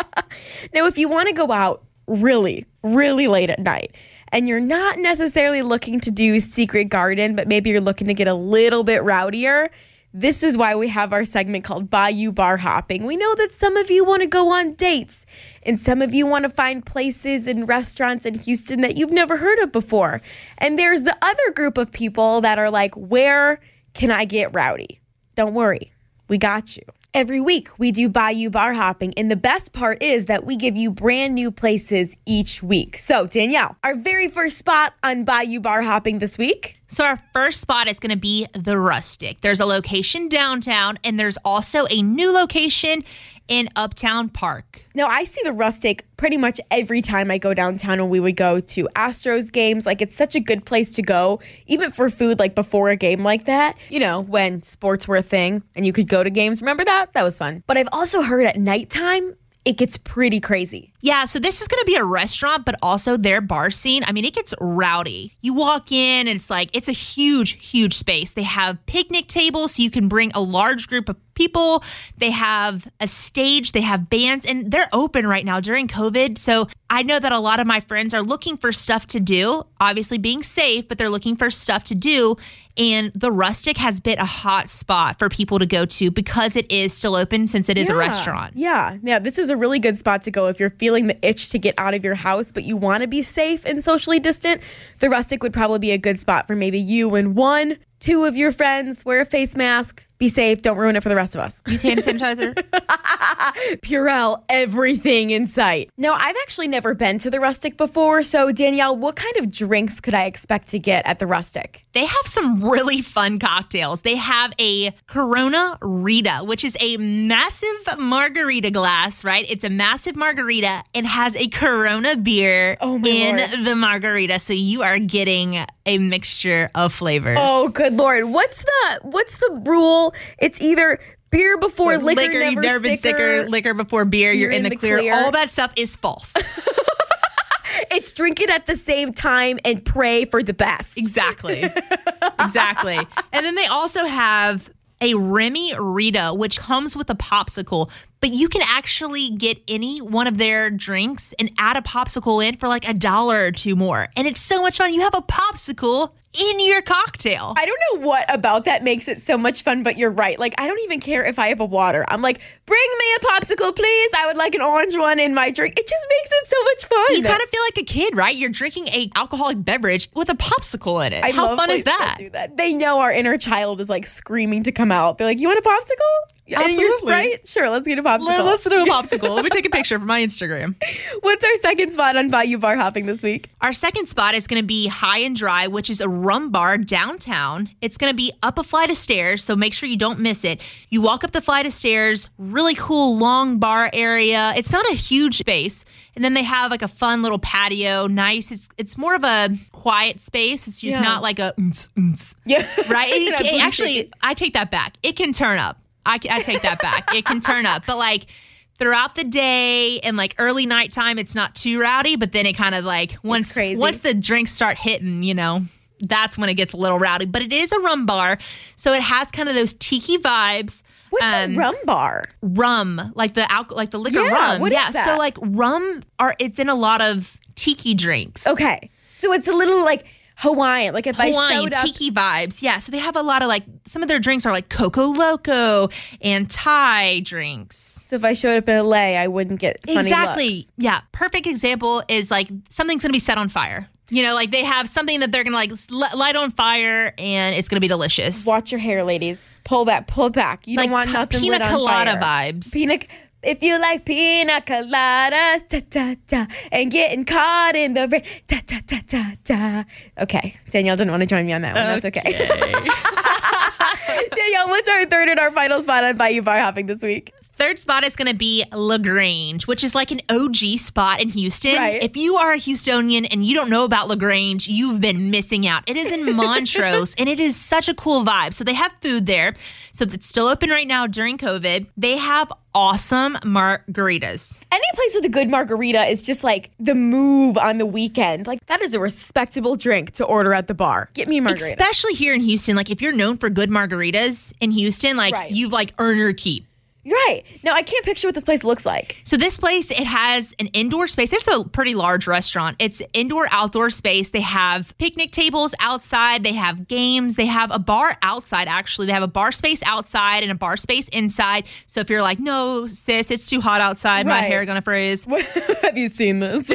Now, if you want to go out really, really late at night and you're not necessarily looking to do Secret Garden, but maybe you're looking to get a little bit rowdier, this is why we have our segment called Bayou Bar Hopping. We know that some of you want to go on dates and some of you want to find places and restaurants in Houston that you've never heard of before. And there's the other group of people that are like, where can I get rowdy? Don't worry, we got you. Every week, we do Bayou Bar Hopping, and the best part is that we give you brand new places each week. So, Danielle, our very first spot on Bayou Bar Hopping this week. So our first spot is going to be The Rustic. There's a location downtown, and there's also a new location in Uptown Park. Now, I see the Rustic pretty much every time I go downtown, and we would go to Astros games. Like, it's such a good place to go, even for food, like before a game like that. You know, when sports were a thing and you could go to games. Remember that? That was fun. But I've also heard at nighttime, it gets pretty crazy. Yeah, so this is going to be a restaurant, but also their bar scene. I mean, it gets rowdy. You walk in and it's a huge, huge space. They have picnic tables so you can bring a large group of people. They have a stage, they have bands, and they're open right now during COVID. So I know that a lot of my friends are looking for stuff to do, obviously being safe, but they're looking for stuff to do. And the Rustic has been a hot spot for people to go to because it is still open since it is a restaurant. Yeah, this is a really good spot to go if you're feeling the itch to get out of your house, but you want to be safe and socially distant. The Rustic would probably be a good spot for maybe you and 1-2 of your friends. Wear a face mask. Be safe. Don't ruin it for the rest of us. Use hand sanitizer. Purell, everything in sight. No, I've actually never been to the Rustic before. So, Danielle, what kind of drinks could I expect to get at the Rustic? They have some really fun cocktails. They have a Corona Rita, which is a massive margarita glass, right? It's a massive margarita and has a Corona beer in the margarita. So you are getting a mixture of flavors. Oh, good Lord. What's the rule? It's either beer before liquor, never been sicker, liquor before beer, you're in the clear. All that stuff is false. It's drink it at the same time and pray for the best. Exactly. Exactly. And then they also have a Remy Rita, which comes with a popsicle, but you can actually get any one of their drinks and add a popsicle in for like $1 or $2 more. And it's so much fun. You have a popsicle in your cocktail. I don't know what about that makes it so much fun, but you're right. Like, I don't even care if I have a water. I'm like, bring me a popsicle, please. I would like an orange one in my drink. It just makes it so much fun. You kind of feel like a kid, right? You're drinking a alcoholic beverage with a popsicle in it. How fun is that? Do that? They know our inner child is like screaming to come out. They're like, you want a popsicle? Absolutely. And your Sprite? Sure, let's get a popsicle. Let's do a popsicle. Let me take a picture for my Instagram. What's our second spot on Bayou Bar Hopping this week? Our second spot is going to be High and Dry, which is a rum bar downtown. It's going to be up a flight of stairs, so make sure you don't miss it. You walk up the flight of stairs, really cool long bar area. It's not a huge space. And then they have like a fun little patio, nice. It's more of a quiet space. It's just not like a yeah, right? Actually, I take that back. It can turn up. I take that back. It can turn up. But like throughout the day and like early nighttime, it's not too rowdy. But then it kind of like once the drinks start hitting, you know, that's when it gets a little rowdy. But it is a rum bar. So it has kind of those tiki vibes. What's a rum bar? Rum, like the liquor rum. What is that? So like rum it's in a lot of tiki drinks. Okay. So it's a little like Hawaiian, like if I showed up. Tiki vibes. Yeah, so they have a lot of like, some of their drinks are like Coco Loco and Thai drinks. So if I showed up in LA, I wouldn't get funny looks. Yeah, perfect example is like something's going to be set on fire. You know, like they have something that they're going to like light on fire and it's going to be delicious. Watch your hair, ladies. Pull back. You don't want nothing lit on fire. Pina colada vibes. If you like pina coladas, ta-ta-ta, and getting caught in the rain, ta-ta-ta-ta-ta. Okay, Danielle didn't want to join me on that one. That's okay. Danielle, what's our third and our final spot on Bayou Bar Hopping this week? Third spot is going to be LaGrange, which is like an OG spot in Houston. Right. If you are a Houstonian and you don't know about LaGrange, you've been missing out. It is in Montrose, and it is such a cool vibe. So they have food there. So it's still open right now during COVID. They have awesome margaritas. Any place with a good margarita is just like the move on the weekend. Like that is a respectable drink to order at the bar. Get me a margarita. Especially here in Houston. Like if you're known for good margaritas in Houston, like you've like earned your keep. Right. Now, I can't picture what this place looks like. So this place, it has an indoor space. It's a pretty large restaurant. It's indoor-outdoor space. They have picnic tables outside. They have games. They have a bar outside, actually. They have a bar space outside and a bar space inside. So if you're like, no, sis, it's too hot outside. My hair gonna freeze. Have you seen this?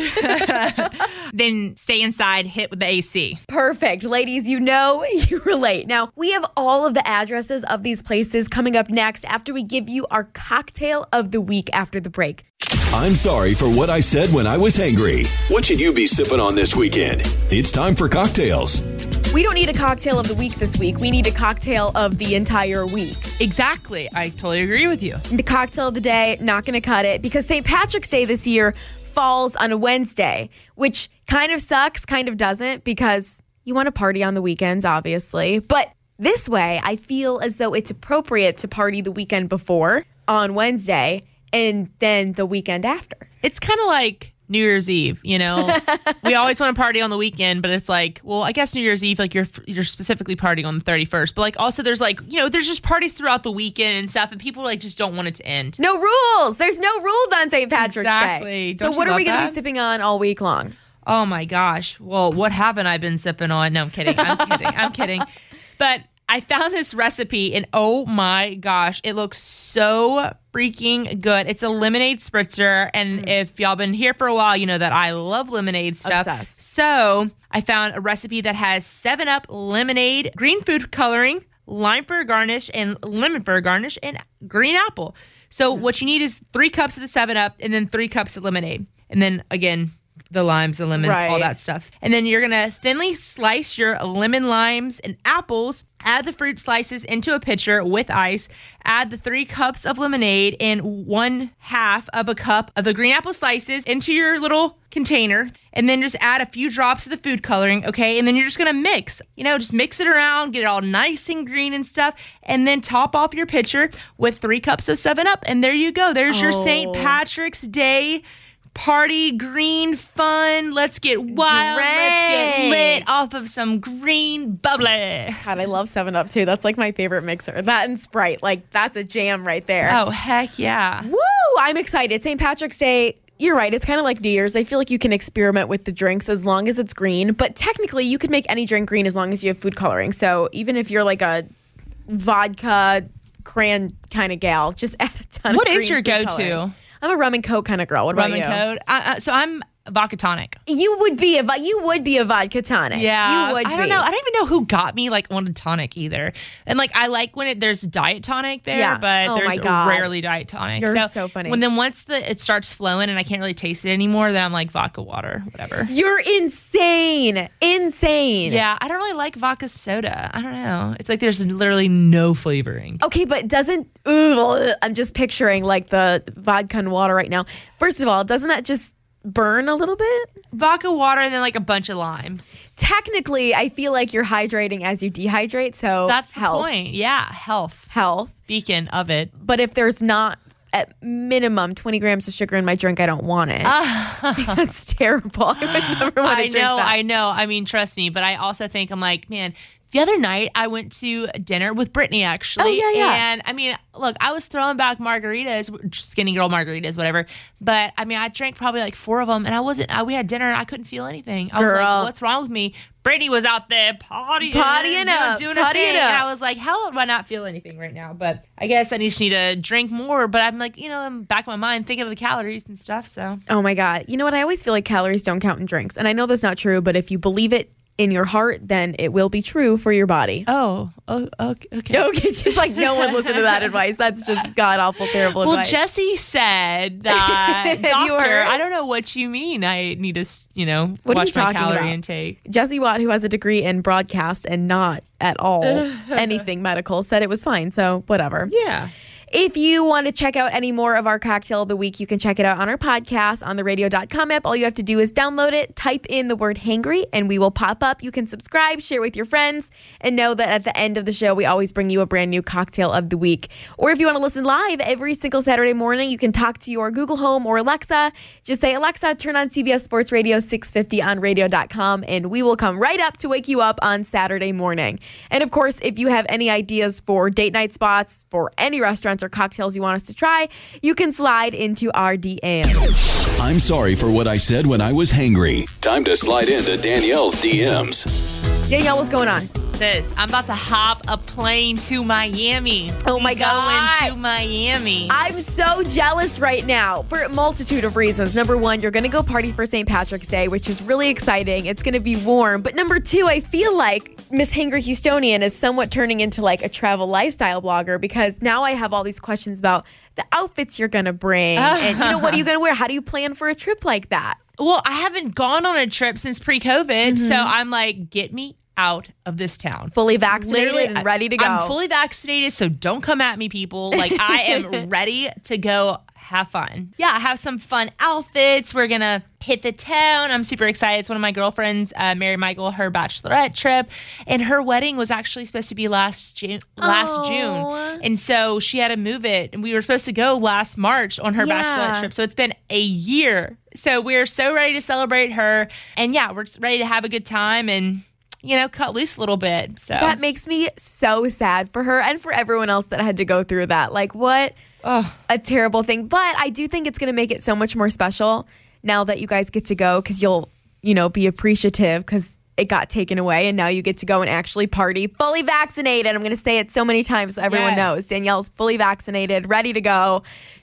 Then stay inside, hit with the AC. Perfect. Ladies, you know you relate. Now, we have all of the addresses of these places coming up next after we give you our cocktail of the week after the break. I'm sorry for what I said when I was hangry. What should you be sipping on this weekend? It's time for cocktails. We don't need a cocktail of the week this week. We need a cocktail of the entire week. Exactly. I totally agree with you. The cocktail of the day, not going to cut it because St. Patrick's Day this year falls on a Wednesday, which kind of sucks, kind of doesn't, because you want to party on the weekends, obviously. But this way, I feel as though it's appropriate to party the weekend before on Wednesday and then the weekend after. It's kind of like New Year's Eve, you know? We always want to party on the weekend, but it's like, well, I guess New Year's Eve, like you're specifically partying on the 31st. But like also there's like, you know, there's just parties throughout the weekend and stuff, and people like just don't want it to end. No rules. There's no rules on St. Patrick's Day. So what are we going to be sipping on all week long? Oh my gosh. Well, what haven't I been sipping on? No, I'm kidding. I'm kidding. But I found this recipe and oh my gosh, it looks so freaking good. It's a lemonade spritzer. And if y'all been here for a while, you know that I love lemonade stuff. Obsessed. So I found a recipe that has 7-Up lemonade, green food coloring, lime for a garnish, and lemon for a garnish, and green apple. So what you need is 3 cups of the 7-Up and then 3 cups of lemonade. And then again, the limes, the lemons, all that stuff. And then you're going to thinly slice your lemon, limes, and apples. Add the fruit slices into a pitcher with ice. Add the 3 cups of lemonade and 1/2 of a cup of the green apple slices into your little container. And then just add a few drops of the food coloring, okay? And then you're just going to mix. You know, just mix it around, get it all nice and green and stuff. And then top off your pitcher with 3 cups of 7-Up. And there you go. There's your St. Patrick's Day party, green fun. Let's get wild. Let's get lit off of some green bubbly. God, I love 7-Up too. That's like my favorite mixer. That and Sprite. Like, that's a jam right there. Oh, heck yeah. Woo! I'm excited. St. Patrick's Day, you're right. It's kind of like New Year's. I feel like you can experiment with the drinks as long as it's green. But technically, you could make any drink green as long as you have food coloring. So even if you're like a vodka cran kind of gal, just add a ton of green. What is your go-to? Coloring. I'm a rum and Coke kind of girl. What about you? Rum and Coke. So I'm vodka tonic. You would be a vodka tonic. Yeah, you would. I don't know. I don't even know who got me like on a tonic either. And like I like when there's diet tonic there, but there's rarely diet tonic. You're so funny. Once it starts flowing and I can't really taste it anymore, then I'm like vodka water, whatever. You're insane. Yeah, I don't really like vodka soda. I don't know. It's like there's literally no flavoring. Okay, but I'm just picturing like the vodka and water right now. First of all, doesn't that just burn a little bit? Vodka water and then like a bunch of limes. Technically, I feel like you're hydrating as you dehydrate, so that's the point. Yeah, health. Beacon of it. But if there's not at minimum 20 grams of sugar in my drink, I don't want it. That's terrible. I would never want to drink that. I know. I mean, trust me. But I also think I'm like, man, the other night I went to dinner with Brittany actually. Oh, yeah. And I mean, look, I was throwing back margaritas, skinny girl margaritas, whatever. But I mean, I drank probably like 4 of them and we had dinner and I couldn't feel anything. I was like, what's wrong with me? Brittany was out there partying up, doing a thing. And I was like, how do I not feel anything right now? But I guess I just need to drink more. But I'm like, I'm back in my mind thinking of the calories and stuff. So. Oh my God. You know what? I always feel like calories don't count in drinks. And I know that's not true, but if you believe it in your heart, then it will be true for your body. Oh, okay. Okay, she's like, no one listen to that advice. That's just god-awful, terrible advice. Well, Jesse said that, doctor, I don't know what you mean. I need to, watch my calorie intake. Jesse Watt, who has a degree in broadcast and not at all anything medical, said it was fine. So whatever. Yeah. If you want to check out any more of our Cocktail of the Week, you can check it out on our podcast on the radio.com app. All you have to do is download it, type in the word hangry, and we will pop up. You can subscribe, share with your friends, and know that at the end of the show, we always bring you a brand new Cocktail of the Week. Or if you want to listen live every single Saturday morning, you can talk to your Google Home or Alexa. Just say, Alexa, turn on CBS Sports Radio 650 on radio.com, and we will come right up to wake you up on Saturday morning. And of course, if you have any ideas for date night spots, for any restaurants or cocktails you want us to try, you can slide into our DMs. I'm sorry for what I said when I was hangry. Time to slide into Danielle's DMs. Danielle, what's going on? Sis, I'm about to hop a plane to Miami. Oh my God. Going to Miami. I'm so jealous right now for a multitude of reasons. Number one, you're going to go party for St. Patrick's Day, which is really exciting. It's going to be warm. But number two, I feel like Miss Hangry Houstonian is somewhat turning into like a travel lifestyle blogger because now I have all these questions about the outfits you're going to bring. And what are you going to wear? How do you plan for a trip like that? Well, I haven't gone on a trip since pre-COVID, so I'm like, get me out of this town. Fully vaccinated and ready to go. I'm fully vaccinated, so don't come at me, people. Like, I am ready to go have fun. Yeah, I have some fun outfits. We're going to hit the town. I'm super excited. It's one of my girlfriends, Mary Michael, her bachelorette trip. And her wedding was actually supposed to be last June. And so she had to move it. And we were supposed to go last March on her bachelorette trip. So it's been a year. So we're so ready to celebrate her. And yeah, we're just ready to have a good time and, you know, cut loose a little bit. So that makes me so sad for her and for everyone else that had to go through that. Like, what a terrible thing. But I do think it's going to make it so much more special now that you guys get to go, because you'll, you know, be appreciative because it got taken away and now you get to go and actually party fully vaccinated. I'm going to say it so many times so everyone knows. Danielle's fully vaccinated, ready to go.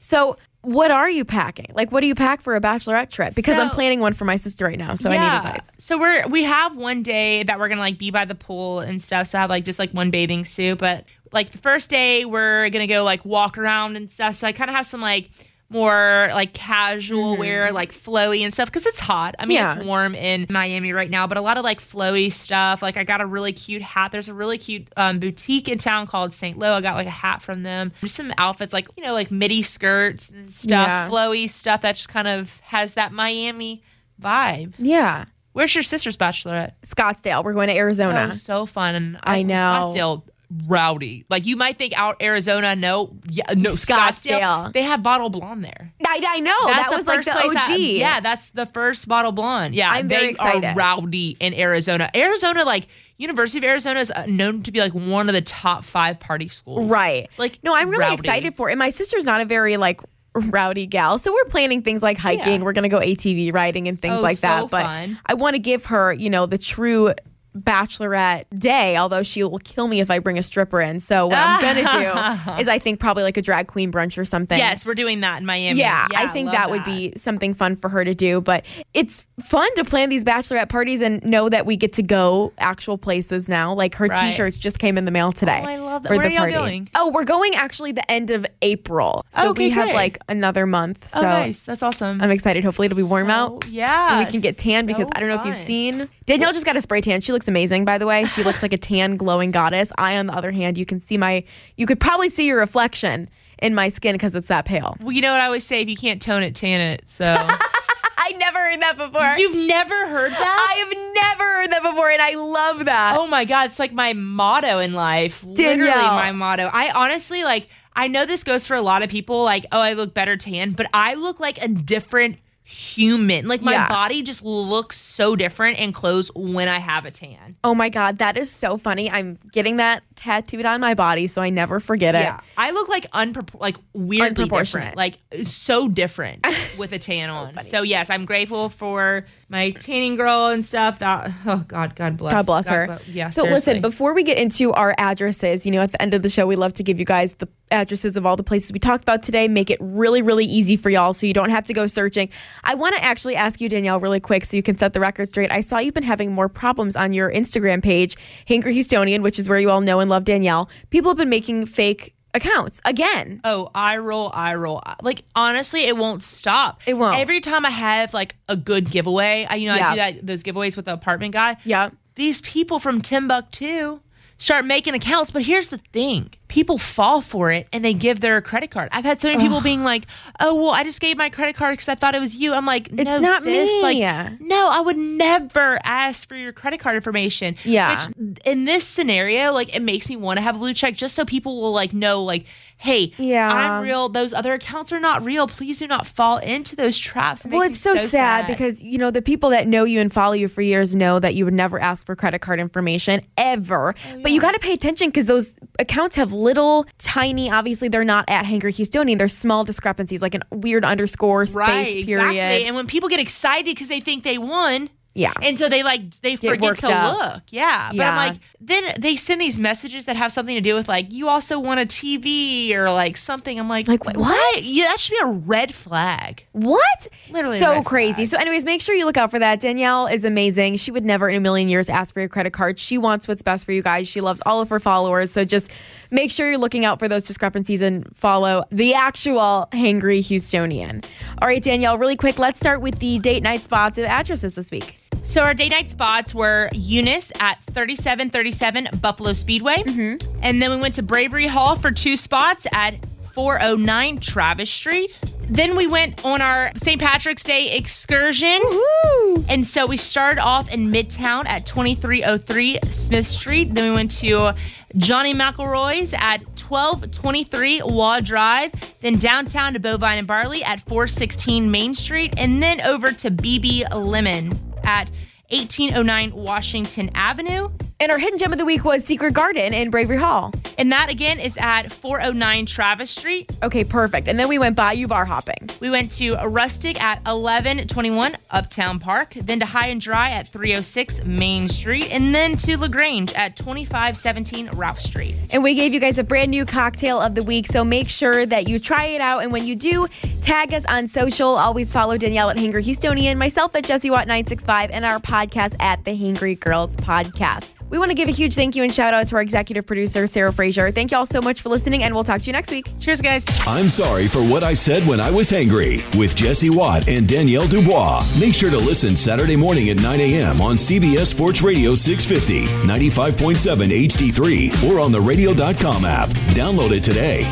So what are you packing? Like, what do you pack for a bachelorette trip? Because I'm planning one for my sister right now, so I need advice. So we have one day that we're gonna like be by the pool and stuff. So I have like just like one bathing suit, but like the first day we're gonna go like walk around and stuff. So I kind of have some like more like casual wear, like flowy and stuff, because it's hot. I mean, it's warm in Miami right now, but a lot of like flowy stuff. Like I got a really cute hat. There's a really cute boutique in town called St. Lo. I got like a hat from them. Just some outfits like, you know, like midi skirts and stuff, flowy stuff that just kind of has that Miami vibe. Yeah. Where's your sister's bachelorette? Scottsdale. We're going to Arizona. Oh, so fun. And I know. Scottsdale, rowdy. Like you might think out Arizona, no, Scottsdale. They have Bottle Blonde there. I know. That was like the OG. That's the first Bottle Blonde. Yeah, I'm very excited. They are rowdy in Arizona. Arizona, like University of Arizona is known to be like one of the top 5 party schools. Right. Like, no, I'm really rowdy. excited for it. And my sister's not a very like rowdy gal, so we're planning things like hiking. We're gonna go ATV riding and things like that. But fun. I want to give her, you know, the true bachelorette day, although she will kill me if I bring a stripper in. So what I'm gonna do is I think probably like a drag queen brunch or something. Yes, we're doing that in Miami. Yeah, I think that would be something fun for her to do. But it's fun to plan these bachelorette parties and know that we get to go actual places now. Like her t-shirts just came in the mail today. Oh, I love that. For Where the are party. y'all going? Oh, we're going actually the end of April. So okay, we have great. like another month. So nice. That's awesome. I'm excited. Hopefully it'll be warm out. Yeah. And we can get tan because I don't know if you've seen. Danielle just got a spray tan. She looks amazing, by the way. She looks like a tan, glowing goddess. I, on the other hand, you could probably see your reflection in my skin because it's that pale. Well, you know what I always say? If you can't tone it, tan it. So I never heard that before. You've never heard that? I have never heard that before, and I love that. Oh my God, it's like my motto in life. Danielle. Literally my motto. I honestly I know this goes for a lot of people, like, oh, I look better tan, but I look like a different human. Like my body just looks so different in clothes when I have a tan. Oh my God, that is so funny. I'm getting that tattooed on my body so I never forget it. Yeah, I look like weirdly different, like so different with a tan on. Funny. So yes, I'm grateful for my tanning girl and stuff. That God bless. God bless her. Yeah. So seriously. listen, before we get into our addresses, you know, at the end of the show, we love to give you guys the addresses of all the places we talked about today. Make it really, really easy for y'all so you don't have to go searching. I want to actually ask you, Danielle, really quick so you can set the record straight. I saw you've been having more problems on your Instagram page, Hangry Houstonian, which is where you all know and love Danielle. People have been making fake accounts again. Oh, I roll. Like, honestly, it won't stop. It won't. Every time I have like a good giveaway, I do those giveaways with the apartment guy. Yeah. These people from Timbuktu start making accounts. But here's the thing. People fall for it and they give their credit card. I've had so many people being like, oh, well, I just gave my credit card because I thought it was you. I'm like, no, it's not sis. me. Like, no, I would never ask for your credit card information. Yeah. Which, in this scenario, like, it makes me want to have a blue check just so people will like know, like, hey, I'm real. Those other accounts are not real. Please do not fall into those traps. Well, it's so sad because, you know, the people that know you and follow you for years know that you would never ask for credit card information ever. Oh, yeah. But you got to pay attention because those accounts have little tiny, obviously they're not at Hangry Houstonian. There's small discrepancies like a weird underscore space period. Exactly. And when people get excited because they think they won. Yeah. And so they forget to look. Yeah. But I'm like, then they send these messages that have something to do with like, you also want a TV or like something. I'm like what? Yeah, that should be a red flag. What? Literally so crazy. So anyways, make sure you look out for that. Danielle is amazing. She would never in a million years ask for your credit card. She wants what's best for you guys. She loves all of her followers. So just make sure you're looking out for those discrepancies and follow the actual Hangry Houstonian. All right, Danielle, really quick, let's start with the date night spots and addresses this week. So our day night spots were Eunice at 3737 Buffalo Speedway. And then we went to Bravery Hall for 2 spots at 409 Travis Street. Then we went on our St. Patrick's Day excursion. Woo! And so we started off in Midtown at 2303 Smith Street. Then we went to Johnny McElroy's at 1223 Waugh Drive. Then downtown to Bovine and Barley at 416 Main Street. And then over to BB Lemon at 1809 Washington Avenue. And our hidden gem of the week was Secret Garden in Bravery Hall. And that, again, is at 409 Travis Street. Okay, perfect. And then we went Bayou Bar hopping. We went to Rustic at 1121 Uptown Park, then to High and Dry at 306 Main Street, and then to LaGrange at 2517 Ralph Street. And we gave you guys a brand new cocktail of the week, so make sure that you try it out. And when you do, tag us on social. Always follow Danielle at Hangry Houstonian, myself at Jessie Watt 965, and our podcast at the Hangry Girls Podcast. We want to give a huge thank you and shout out to our executive producer, Sarah Frazier. Thank you all so much for listening, and we'll talk to you next week. Cheers, guys. I'm sorry for what I said when I was hangry with Jessie Watt and Danielle Dubois. Make sure to listen Saturday morning at 9 a.m. on CBS Sports Radio 650, 95.7 HD3, or on the radio.com app. Download it today.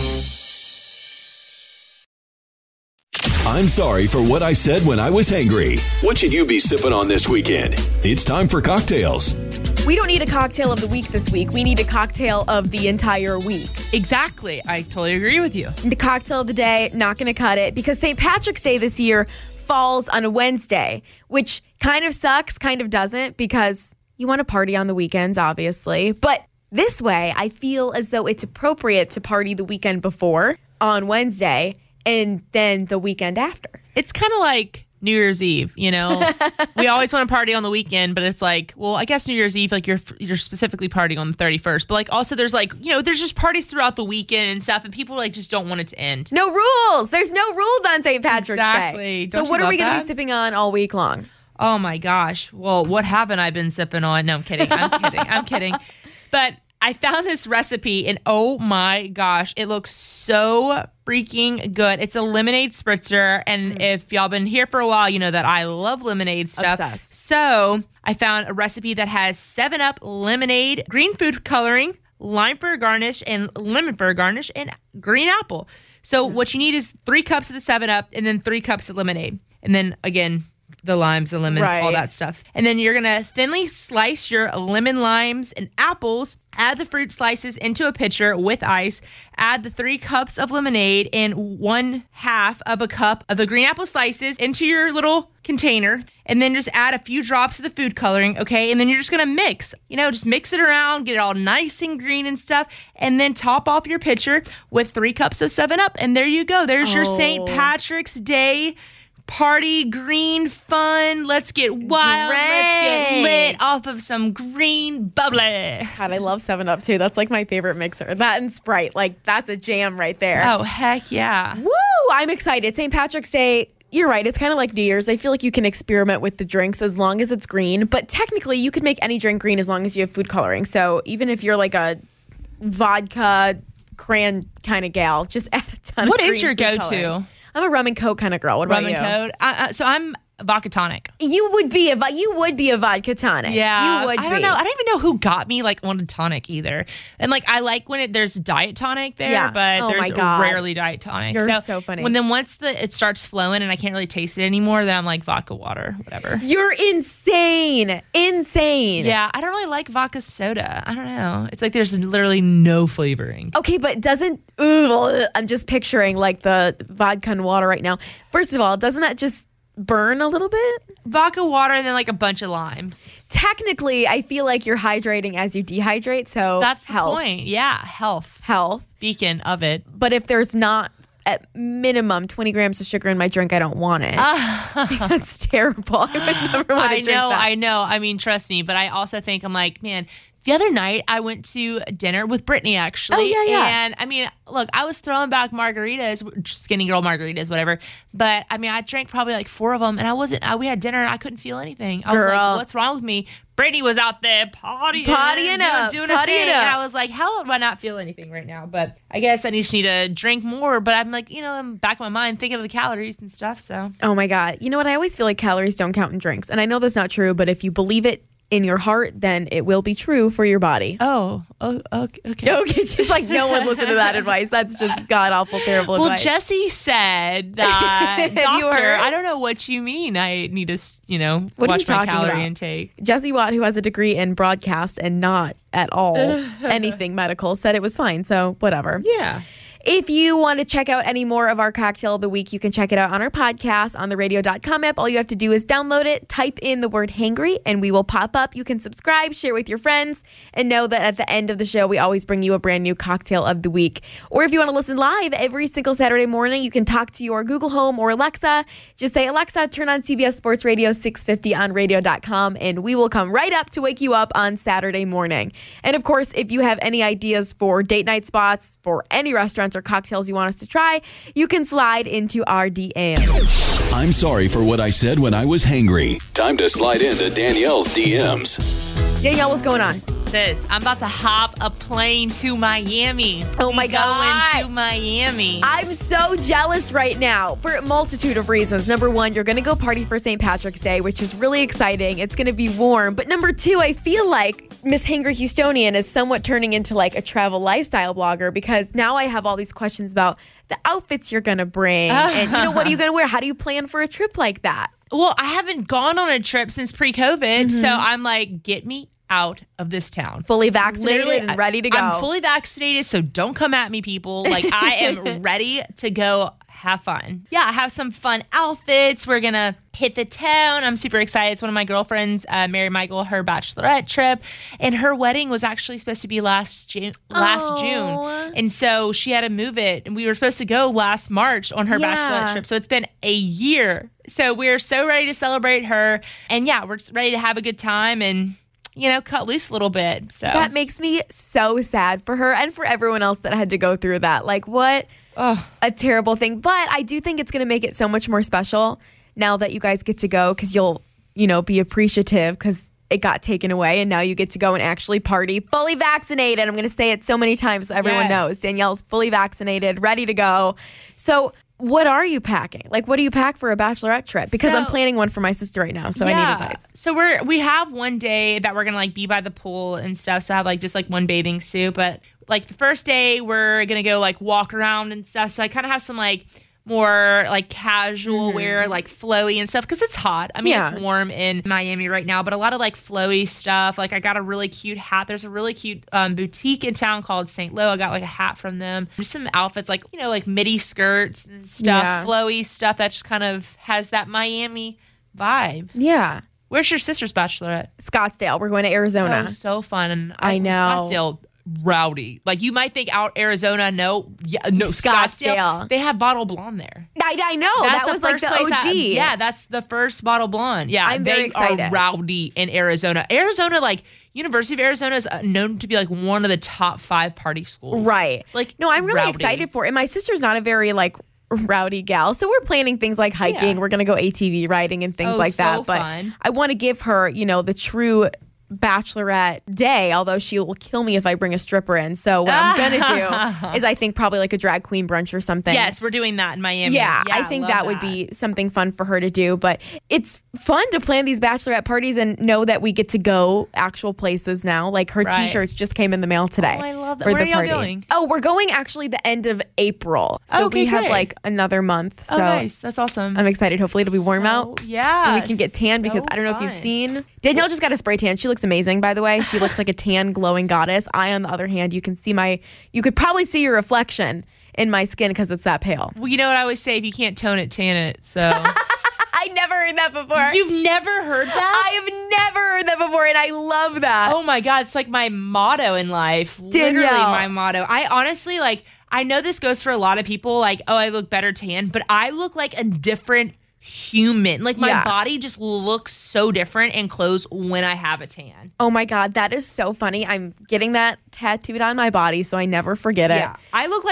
I'm sorry for what I said when I was hangry. What should you be sipping on this weekend? It's time for cocktails. We don't need a cocktail of the week this week. We need a cocktail of the entire week. Exactly. I totally agree with you. The cocktail of the day, not going to cut it, because St. Patrick's Day this year falls on a Wednesday, which kind of sucks, kind of doesn't, because you want to party on the weekends, obviously. But this way, I feel as though it's appropriate to party the weekend before on Wednesday and then the weekend after. It's kind of like New Year's Eve, you know? We always want to party on the weekend, but it's like, well, I guess New Year's Eve, like you're specifically partying on the 31st. But like also there's like, you know, there's just parties throughout the weekend and stuff, and people like just don't want it to end. No rules. There's no rules on St. Patrick's Day. So what are we going to be sipping on all week long? Oh my gosh. Well, what haven't I been sipping on? No, I'm kidding. I'm kidding. But I found this recipe and oh my gosh, it looks so freaking good. It's a lemonade spritzer. And if y'all been here for a while, you know that I love lemonade stuff. Obsessed. So I found a recipe that has 7-Up lemonade, green food coloring, lime for a garnish, and lemon for a garnish, and green apple. So what you need is 3 cups of the 7-Up and then 3 cups of lemonade. And then again, the limes, the lemons, all that stuff. And then you're going to thinly slice your lemon, limes, and apples. Add the fruit slices into a pitcher with ice. Add the 3 cups of lemonade and 1/2 of a cup of the green apple slices into your little container. And then just add a few drops of the food coloring, okay? And then you're just going to mix. You know, just mix it around, get it all nice and green and stuff. And then top off your pitcher with 3 cups of 7-Up. And there you go. There's your St. Patrick's Day party, green fun. Let's get wild. Let's get lit off of some green bubbly. God, I love 7-Up too. That's like my favorite mixer. That and Sprite. Like, that's a jam right there. Oh, heck yeah. Woo! I'm excited. St. Patrick's Day, you're right. It's kind of like New Year's. I feel like you can experiment with the drinks as long as it's green. But technically, you could make any drink green as long as you have food coloring. So even if you're like a vodka, cran kind of gal, just add a ton of green. What is your go-to? Coloring. I'm a rum and Coke kind of girl. What about you? Rum and Coke. So I'm vodka tonic. You would be a vodka tonic. Yeah, you would. I don't know. I don't even know who got me like on a tonic either. And like I like when there's diet tonic there, but there's rarely diet tonic. You're so funny. Once it starts flowing and I can't really taste it anymore, then I'm like vodka water, whatever. You're insane. Yeah, I don't really like vodka soda. I don't know. It's like there's literally no flavoring. Okay, but I'm just picturing like the vodka and water right now. First of all, doesn't that just burn a little bit? Vodka water and then like a bunch of limes. Technically, I feel like you're hydrating as you dehydrate, so that's the point. Yeah, health. Beacon of it. But if there's not at minimum 20 grams of sugar in my drink, I don't want it. That's terrible. I would never want to drink that. I know. I mean, trust me. But I also think I'm like, man, the other night I went to dinner with Brittany, actually. Oh, yeah. And I mean, look, I was throwing back margaritas, skinny girl margaritas, whatever. But I mean, I drank probably like 4 of them and we had dinner and I couldn't feel anything. I was like, what's wrong with me? Brittany was out there partying doing a thing. And I was like, how do I not feel anything right now? But I guess I just need to drink more. But I'm like, I'm back in my mind thinking of the calories and stuff. So. Oh my God. You know what? I always feel like calories don't count in drinks. And I know that's not true, but if you believe it in your heart, then it will be true for your body. Oh, okay. Okay, she's like, no one listen to that advice. That's just god-awful, terrible advice. Well, Jesse said that, doctor, I don't know what you mean. I need to, watch my calorie intake. Jesse Watt, who has a degree in broadcast and not at all anything medical, said it was fine. So whatever. Yeah. If you want to check out any more of our Cocktail of the Week, you can check it out on our podcast on the radio.com app. All you have to do is download it, type in the word hangry, and we will pop up. You can subscribe, share with your friends, and know that at the end of the show, we always bring you a brand new Cocktail of the Week. Or if you want to listen live every single Saturday morning, you can talk to your Google Home or Alexa. Just say, Alexa, turn on CBS Sports Radio 650 on radio.com, and we will come right up to wake you up on Saturday morning. And of course, if you have any ideas for date night spots for any restaurants or cocktails you want us to try, you can slide into our DMs. I'm sorry for what I said when I was hangry. Time to slide into Danielle's DMs. Danielle, what's going on? Sis, I'm about to hop a plane to Miami. Oh my God. Going to Miami. I'm so jealous right now for a multitude of reasons. Number one, you're going to go party for St. Patrick's Day, which is really exciting. It's going to be warm. But number two, I feel like Miss Hangry Houstonian is somewhat turning into like a travel lifestyle blogger, because now I have all these questions about the outfits you're going to bring. And what are you going to wear? How do you plan for a trip like that? Well, I haven't gone on a trip since pre-COVID. So I'm like, get me out of this town. Fully vaccinated and ready to go. I'm fully vaccinated, so don't come at me, people. Like, I am ready to go have fun. Yeah, I have some fun outfits. We're going to hit the town. I'm super excited. It's one of my girlfriends, Mary Michael, her bachelorette trip. And her wedding was actually supposed to be last June. And so she had to move it. And we were supposed to go last March on her bachelorette trip. So it's been a year. So we're so ready to celebrate her. And yeah, we're ready to have a good time and cut loose a little bit. So that makes me so sad for her and for everyone else that had to go through that. Like, what a terrible thing. But I do think it's going to make it so much more special now that you guys get to go, because you'll, be appreciative because it got taken away and now you get to go and actually party fully vaccinated. I'm going to say it so many times so everyone knows. Danielle's fully vaccinated, ready to go. So what are you packing? Like, what do you pack for a bachelorette trip? Because I'm planning one for my sister right now, so I need advice. So we have one day that we're gonna be by the pool and stuff. So I have just one bathing suit. But the first day we're gonna go walk around and stuff. So I kind of have some more casual wear, flowy and stuff, because it's hot. I mean, it's warm in Miami right now, but a lot of flowy stuff. I got a really cute hat. There's a really cute boutique in town called St. Lo. I got a hat from them. Just some outfits midi skirts and stuff, flowy stuff that just kind of has that Miami vibe. Yeah. Where's your sister's bachelorette? Scottsdale. We're going to Arizona. Oh, so fun. I know. Scottsdale. Rowdy. You might think out Arizona, no, Scottsdale. They have Bottle Blonde there. I know. That was the OG. That's the first Bottle Blonde. Yeah, I'm very excited. Are rowdy in Arizona. Arizona, University of Arizona is known to be one of the top 5 party schools. Right. No, I'm really excited for it. And my sister's not a very rowdy gal, so we're planning things like hiking. We're gonna go ATV riding and things like that. But fun. I want to give her, the true bachelorette day, although she will kill me if I bring a stripper in. So what I'm gonna do is I think probably a drag queen brunch or something. Yes, we're doing that in Miami. Yeah, I think that would be something fun for her to do. But it's fun to plan these bachelorette parties and know that we get to go actual places now. Her t-shirts just came in the mail today. Oh, I love that. For Where the are party. y'all going? Oh, we're going actually the end of April. So we have another month. So nice. That's awesome. I'm excited. Hopefully it'll be warm out. Yeah. And we can get tan because I don't know if you've seen. Danielle just got a spray tan. She looks amazing, by the way. She looks like a tan, glowing goddess. I, on the other hand, you could probably see your reflection in my skin because it's that pale. Well, you know what I always say? If you can't tone it, tan it. So I never heard that before. You've never heard that? I have never heard that before, and I love that. Oh my God, it's my motto in life. Danielle. Literally my motto. I honestly I know this goes for a lot of people. I look better tan, but I look like a different human. My body just looks so different in clothes when I have a tan. Oh my God, that is so funny. I'm getting that tattooed on my body so I never forget it. Yeah, I look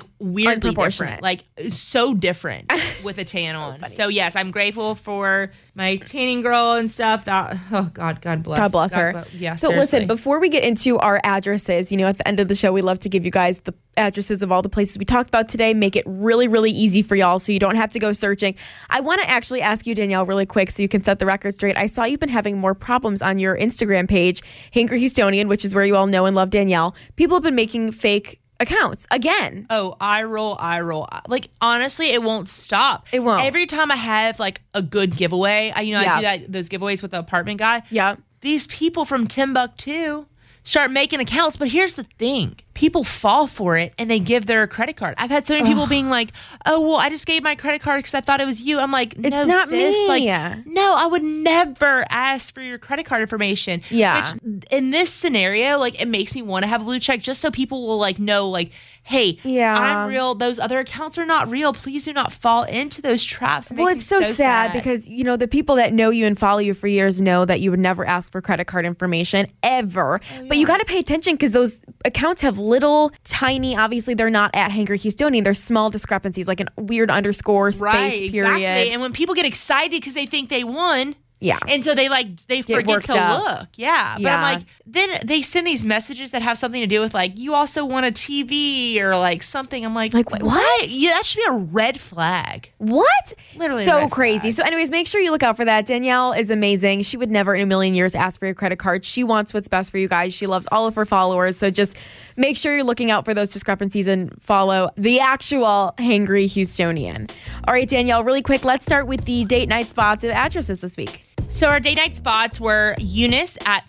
weirdly different, so different with a tan on. So yes, I'm grateful for my tanning girl and stuff. God bless. God bless her. Yeah. So seriously. listen, before we get into our addresses, at the end of the show, we love to give you guys the addresses of all the places we talked about today, make it really, really easy for y'all so you don't have to go searching. I want to actually ask you, Danielle, really quick so you can set the record straight. I saw you've been having more problems on your Instagram page, Hangry Houstonian, which is where you all know and love Danielle. People have been making fake accounts again. Oh, I roll. Like, honestly, it won't stop. It won't. Every time I have like a good giveaway, I do those giveaways with the apartment guy. Yeah. These people from Timbuktu start making accounts. But here's the thing. People fall for it and they give their credit card. I've had so many people being like, oh, well, I just gave my credit card because I thought it was you. I'm like, no, it's not sis. me. Like, no, I would never ask for your credit card information. Yeah. Which, in this scenario, like, it makes me want to have a blue check just so people will like know, like, hey, I'm real. Those other accounts are not real. Please do not fall into those traps. Well, it's so sad because, the people that know you and follow you for years know that you would never ask for credit card information ever. Oh, yeah. But you got to pay attention because those accounts have little, tiny, obviously they're not at Hangry Houstonian. There's small discrepancies like a weird underscore space period. Exactly. And when people get excited because they think they won. Yeah. And so they forget to look. Yeah. But I'm like, then they send these messages that have something to do with like, you also want a TV or like something. I'm like what? Yeah, that should be a red flag. What? Literally so crazy. So anyways, make sure you look out for that. Danielle is amazing. She would never in a million years ask for your credit card. She wants what's best for you guys. She loves all of her followers. So just make sure you're looking out for those discrepancies and follow the actual Hangry Houstonian. All right, Danielle, really quick, let's start with the date night spots and addresses this week. So our date night spots were Eunice at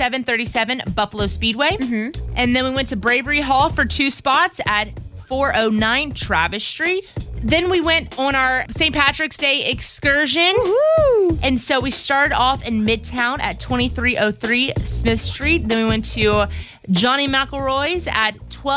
3737 Buffalo Speedway. Mm-hmm. And then we went to Bravery Hall for 2 spots at 409 Travis Street. Then we went on our St. Patrick's Day excursion. Woo-hoo. And so we started off in Midtown at 2303 Smith Street. Then we went to Johnny McElroy's at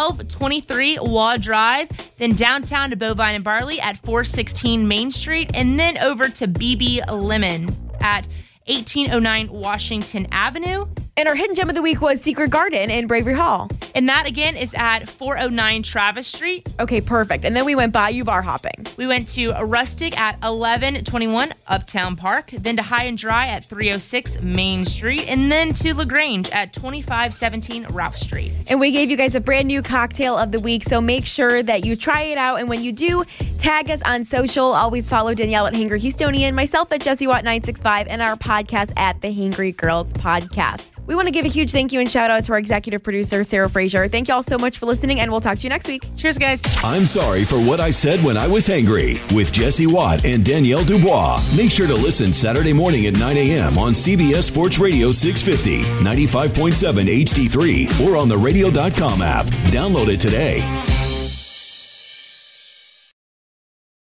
1223 Waugh Drive. Then downtown to Bovine and Barley at 416 Main Street. And then over to BB Lemon at 1809 Washington Avenue. And our hidden gem of the week was Secret Garden in Bravery Hall. And that, again, is at 409 Travis Street. Okay, perfect. And then we went Bayou Bar hopping. We went to Rustic at 1121 Uptown Park, then to High and Dry at 306 Main Street, and then to LaGrange at 2517 Ralph Street. And we gave you guys a brand new cocktail of the week, so make sure that you try it out. And when you do, tag us on social. Always follow Danielle at Hangry Houstonian, myself at Jessie Watt 965, and our podcast at the Hangry Girls Podcast. We want to give a huge thank you and shout out to our executive producer, Sarah Frazier. Thank you all so much for listening, and we'll talk to you next week. Cheers, guys. I'm sorry for what I said when I was hangry with Jessie Watt and Danielle Dubois. Make sure to listen Saturday morning at 9 a.m. on CBS Sports Radio 650, 95.7 HD3, or on the radio.com app. Download it today.